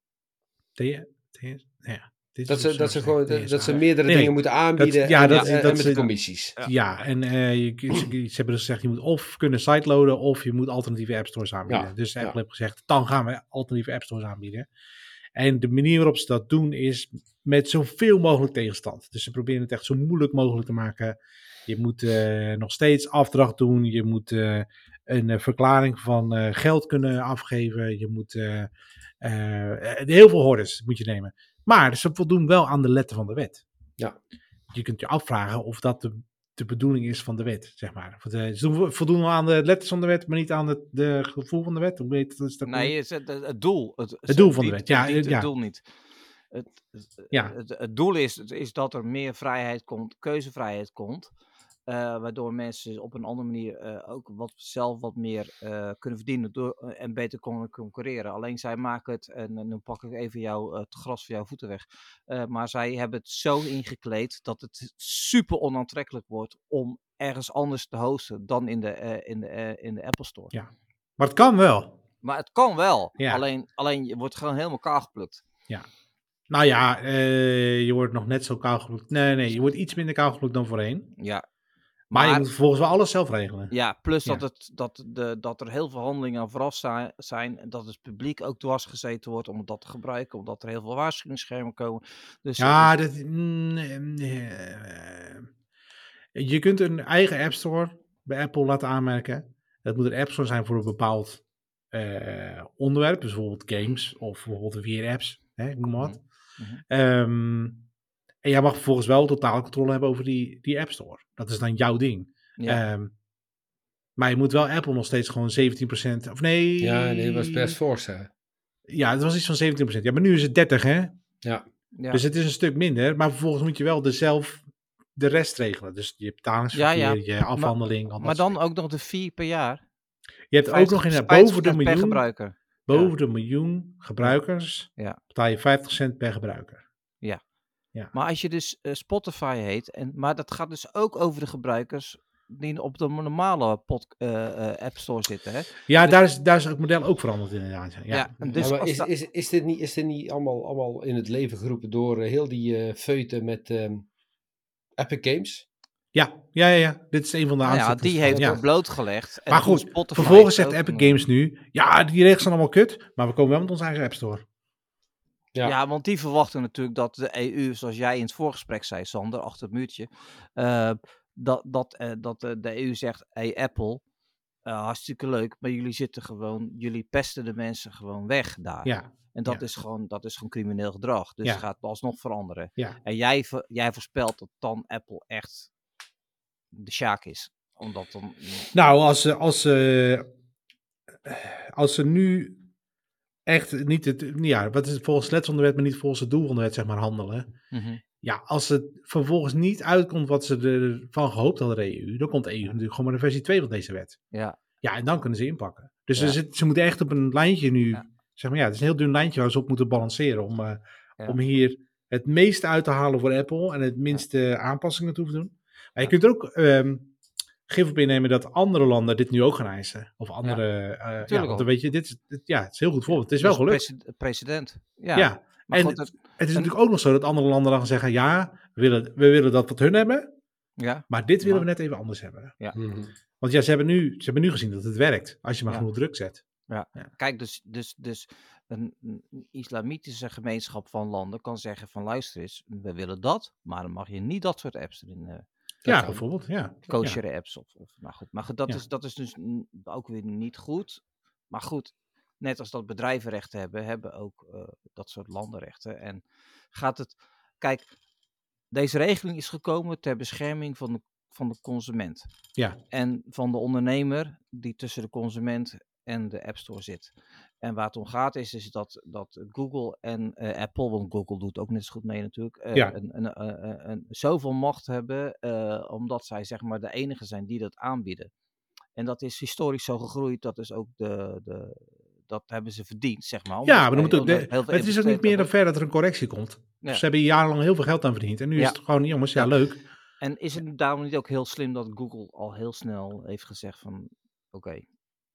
De, de, ja. Dat ze, dat, ze gewoon, dat, dat ze meerdere nee, dingen moeten aanbieden dat, ja, en, dat, en, dat en ze, met commissies. Ja, ja en uh, je, ze, ze hebben dus gezegd, je moet of kunnen sideloaden of je moet alternatieve app stores aanbieden. Ja, dus Apple ja. heeft gezegd, dan gaan we alternatieve app stores aanbieden. En de manier waarop ze dat doen is met zoveel mogelijk tegenstand. Dus ze proberen het echt zo moeilijk mogelijk te maken. Je moet uh, nog steeds afdracht doen, je moet uh, een uh, verklaring van uh, geld kunnen afgeven, je moet uh, uh, heel veel hordes moet je nemen. Maar ze voldoen wel aan de letter van de wet. Ja. Je kunt je afvragen of dat de, de bedoeling is van de wet, zeg maar. Ze voldoen wel aan de letters van de wet, maar niet aan het de gevoel van de wet. Hoe weet, dat is dat nee, het, het, het doel. Het, het doel van de wet, ja. Het, ja. het doel niet. Het, het, ja. het, het doel is, is dat er meer vrijheid komt, keuzevrijheid komt. Uh, waardoor mensen op een andere manier uh, ook wat, zelf wat meer uh, kunnen verdienen door, uh, en beter kunnen concurreren. Alleen zij maken het, en, en dan pak ik even jou, uh, het gras voor jouw voeten weg, uh, maar zij hebben het zo ingekleed dat het super onaantrekkelijk wordt om ergens anders te hosten dan in de, uh, in de, uh, in de Apple Store. Ja, maar het kan wel. Maar het kan wel, ja. alleen, alleen je wordt gewoon helemaal kaal geplukt. Ja. Nou ja, uh, je wordt nog net zo kaal geplukt. Nee, nee, je wordt iets minder kaal geplukt dan voorheen. Ja. Maar, maar je moet vervolgens wel alles zelf regelen. Ja, plus ja. Dat, het, dat, de, dat er heel veel handelingen aan vooraf zijn. En dat het publiek ook dwars gezeten wordt om dat te gebruiken. Omdat er heel veel waarschuwingsschermen komen. Dus, ja, dus... dat, mm, uh, je kunt een eigen App Store bij Apple laten aanmerken. Dat moet een App Store zijn voor een bepaald uh, onderwerp. Dus bijvoorbeeld games of bijvoorbeeld V R-apps. Hè, ik noem maar wat. Mm-hmm. Um, En jij mag vervolgens wel totale controle hebben over die, die App Store. Dat is dan jouw ding. Ja. Um, maar je moet wel Apple nog steeds gewoon zeventien procent... Of nee... Ja, nee, dat was best fors, hè? Ja, het was iets van zeventien procent. Ja, maar nu is het dertig, hè? Ja. ja. Dus het is een stuk minder. Maar vervolgens moet je wel de zelf de rest regelen. Dus je betalingsverkeer, ja, ja. je afhandeling... Maar, maar dan ook nog de fee per jaar. Je hebt ook nog in boven de miljoen... gebruiker. Boven ja. de miljoen gebruikers ja. betaal je vijftig cent per gebruiker. Ja. Ja. Maar als je dus uh, Spotify heet, en, maar dat gaat dus ook over de gebruikers die op de normale pod, uh, uh, App Store zitten. Hè? Ja, dus, daar, is, daar is het model ook veranderd inderdaad. Ja. Ja, dus ja, maar is, is, is, dit niet, is dit niet allemaal, allemaal in het leven geroepen door uh, heel die uh, feuten met um, Epic Games? Ja, ja, ja, ja, dit is een van de nou ja, die heeft ja. blootgelegd. En maar goed, Spotify vervolgens zegt Epic Games nu, ja, die regels zijn allemaal kut, maar we komen wel met onze eigen App Store. Ja. ja, want die verwachten natuurlijk dat de E U, zoals jij in het voorgesprek zei, Sander, achter het muurtje, uh, dat, dat, uh, dat uh, de E U zegt, hey Apple, uh, hartstikke leuk, maar jullie zitten gewoon, jullie pesten de mensen gewoon weg daar. Ja. En dat, ja. is gewoon, dat is gewoon crimineel gedrag, dus ja. het gaat alsnog veranderen. Ja. En jij, jij voorspelt dat dan Apple echt de sjaak is. Omdat dan... Nou, als, als, uh, als ze nu... echt niet het, ja, wat is het volgens het van de wet, maar niet volgens het doel van de wet, zeg maar, handelen. Mm-hmm. Ja, als het vervolgens niet uitkomt wat ze ervan gehoopt hadden, de E U, dan komt de E U ja. natuurlijk gewoon met een versie twee van deze wet. Ja. Ja, en dan kunnen ze inpakken. Dus ja. ze, ze moeten echt op een lijntje nu, ja. zeg maar, ja, het is een heel dun lijntje waar ze op moeten balanceren om, uh, ja. om hier het meeste uit te halen voor Apple en het minste ja. aanpassingen toe te doen. Maar je ja. kunt er ook um, gif op innemen dat andere landen dit nu ook gaan eisen. Of andere, ja, uh, ja want dan weet je, dit, dit, ja, het is heel goed voorbeeld. Het is wel gelukt. Precedent. Ja, ja. Maar en goed, het, het is en, natuurlijk ook nog zo dat andere landen dan gaan zeggen, ja, we willen, we willen dat wat hun hebben, ja. maar dit willen ja. we net even anders hebben. Ja. Mm-hmm. Want ja, ze hebben, nu, ze hebben nu gezien dat het werkt, als je maar ja. genoeg druk zet. Ja. Ja. Kijk, dus, dus, dus een, een islamitische gemeenschap van landen kan zeggen van, luister eens, we willen dat, maar dan mag je niet dat soort apps erin uh, Ja, zijn. bijvoorbeeld, ja. Kosher ja. apps. Of, of, nou goed, maar goed, dat, ja. is, dat is dus ook weer niet goed. Maar goed, net als dat bedrijven rechten hebben, hebben ook uh, dat soort landen rechten. En gaat het... Kijk, deze regeling is gekomen ter bescherming van de, van de consument. Ja. En van de ondernemer die tussen de consument en de App Store zit. En waar het om gaat is, is dat, dat Google en uh, Apple, want Google doet ook net zo goed mee natuurlijk, uh, ja. een, een, een, een, zoveel macht hebben, uh, omdat zij zeg maar de enige zijn die dat aanbieden. En dat is historisch zo gegroeid, dat is ook de... de dat hebben ze verdiend, zeg maar. Ja, maar dan moet ook de, het is ook niet meer dan ver dat er een correctie komt. Ja. Ze hebben jarenlang heel veel geld aan verdiend. En nu ja. is het gewoon, jongens, ja, ja, leuk. En is het daarom niet ook heel slim dat Google al heel snel heeft gezegd van... Oké, okay,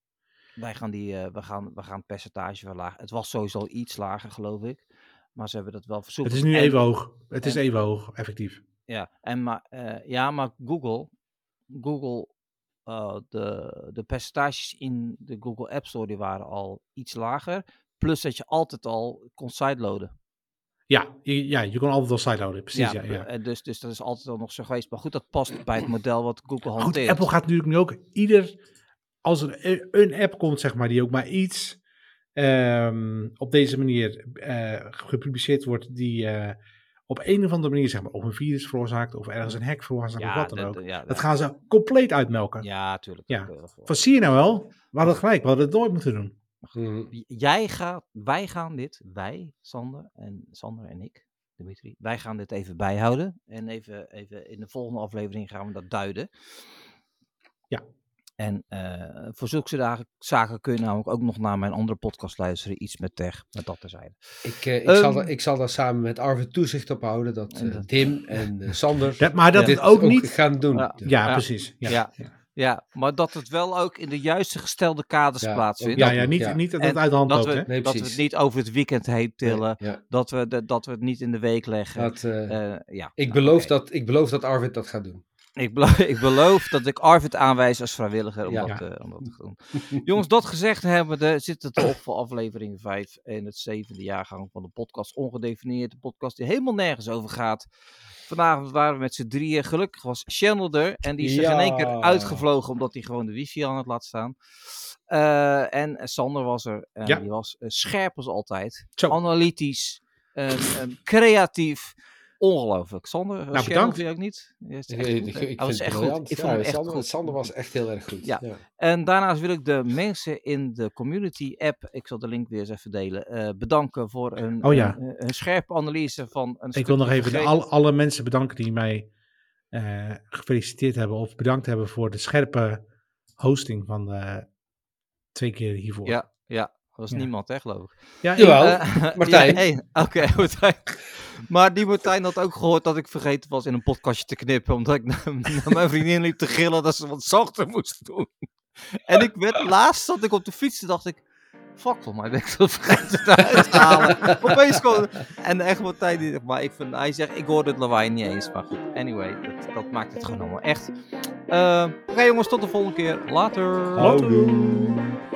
wij gaan die, uh, we gaan, we gaan het percentage verlagen. Het was sowieso iets lager, geloof ik. Maar ze hebben dat wel verzoekt. Het is nu en, even hoog. Het en, is even hoog, effectief. Ja, en maar, uh, ja, maar Google... Google Uh, de, de percentages in de Google App Store die waren al iets lager. Plus dat je altijd al kon sideloaden. Ja, je, ja, je kon altijd al sideloaden, precies. Ja, ja, ja. Dus, dus dat is altijd al nog zo geweest. Maar goed, dat past bij het model wat Google hanteert. Goed, Apple gaat natuurlijk nu ook ieder... Als er een app komt, zeg maar, die ook maar iets um, op deze manier uh, gepubliceerd wordt, die... Uh, op een of andere manier, zeg maar, of een virus veroorzaakt, of ergens een hack veroorzaakt, ja, of wat dan ook. De, ja, dat gaan ze compleet uitmelken. Ja, tuurlijk. Ja. Wat zie je nou wel? We hadden het gelijk, we hadden het nooit moeten doen. Mm. Jij gaat, wij gaan dit, wij, Sander en Sander en ik, Dimitri, wij gaan dit even bijhouden. En even, even in de volgende aflevering gaan we dat duiden. Ja. En uh, voor zulke dagen, zaken kun je namelijk ook nog naar mijn andere podcast luisteren. Iets met tech, met dat terzijde. Ik, uh, ik, um, zal daar, ik zal daar samen met Arvid toezicht op houden. Dat uh, Tim en uh, Sander dat, maar dat dit het ook, ook niet gaan doen. Ja, ja, ja. precies. Ja. Ja. Ja. Ja, maar dat het wel ook in de juiste gestelde kaders ja, plaatsvindt. Ja, ja, niet, ja. niet dat het uit de hand loopt. Dat, we, nee, dat we het niet over het weekend heen tillen. Nee, ja. dat, we de, dat we het niet in de week leggen. Dat, uh, uh, ja. ik, nou, beloof okay. dat, ik beloof dat Arvid dat gaat doen. Ik beloof, ik beloof dat ik Arvid aanwijs als vrijwilliger om, ja. dat, uh, om dat te doen. Jongens, dat gezegd hebben, zit het op voor aflevering vijf in het zevende jaargang van de podcast Ongedefinieerd. De podcast die helemaal nergens over gaat. Vanavond waren we met z'n drieën. Gelukkig was Channel er. En die is er ja. in één keer uitgevlogen omdat hij gewoon de wifi aan het laten staan. Uh, en Sander was er. En ja. die was uh, scherp als altijd. Zo. Analytisch. Uh, um, creatief. Ongelooflijk. Sander, nou, bedankt. Vind je ook niet? Ik, ik, ik, ik was echt goed. Ik vond ja, hem echt Sander, goed. Sander was echt heel erg goed. Ja. Ja. En daarnaast wil ik de mensen in de community app, ik zal de link weer eens even delen, uh, bedanken voor een, oh, ja. een, een scherpe analyse van een Ik wil nog even de, al, alle mensen bedanken die mij uh, gefeliciteerd hebben of bedankt hebben voor de scherpe hosting van de twee keer hiervoor. Ja, ja. Dat was ja. niemand, hè, geloof ik. Ja, jawel. Uh, Martijn. Ja, Oké, okay, Martijn. Maar die Martijn had ook gehoord dat ik vergeten was in een podcastje te knippen. Omdat ik naar, naar mijn vriendin liep te gillen dat ze wat zachter moest doen. En ik werd laatst, zat ik op de fiets en dacht ik... Fuck, volgens mij ben ik dat vergeten eruit te halen. Opeens kon... En echt Martijn, die, maar ik vind, hij zegt, ik hoorde het lawaai niet eens. Maar goed, anyway, dat, dat maakt het gewoon allemaal echt. Uh, Oké okay, jongens, tot de volgende keer. Later. Later.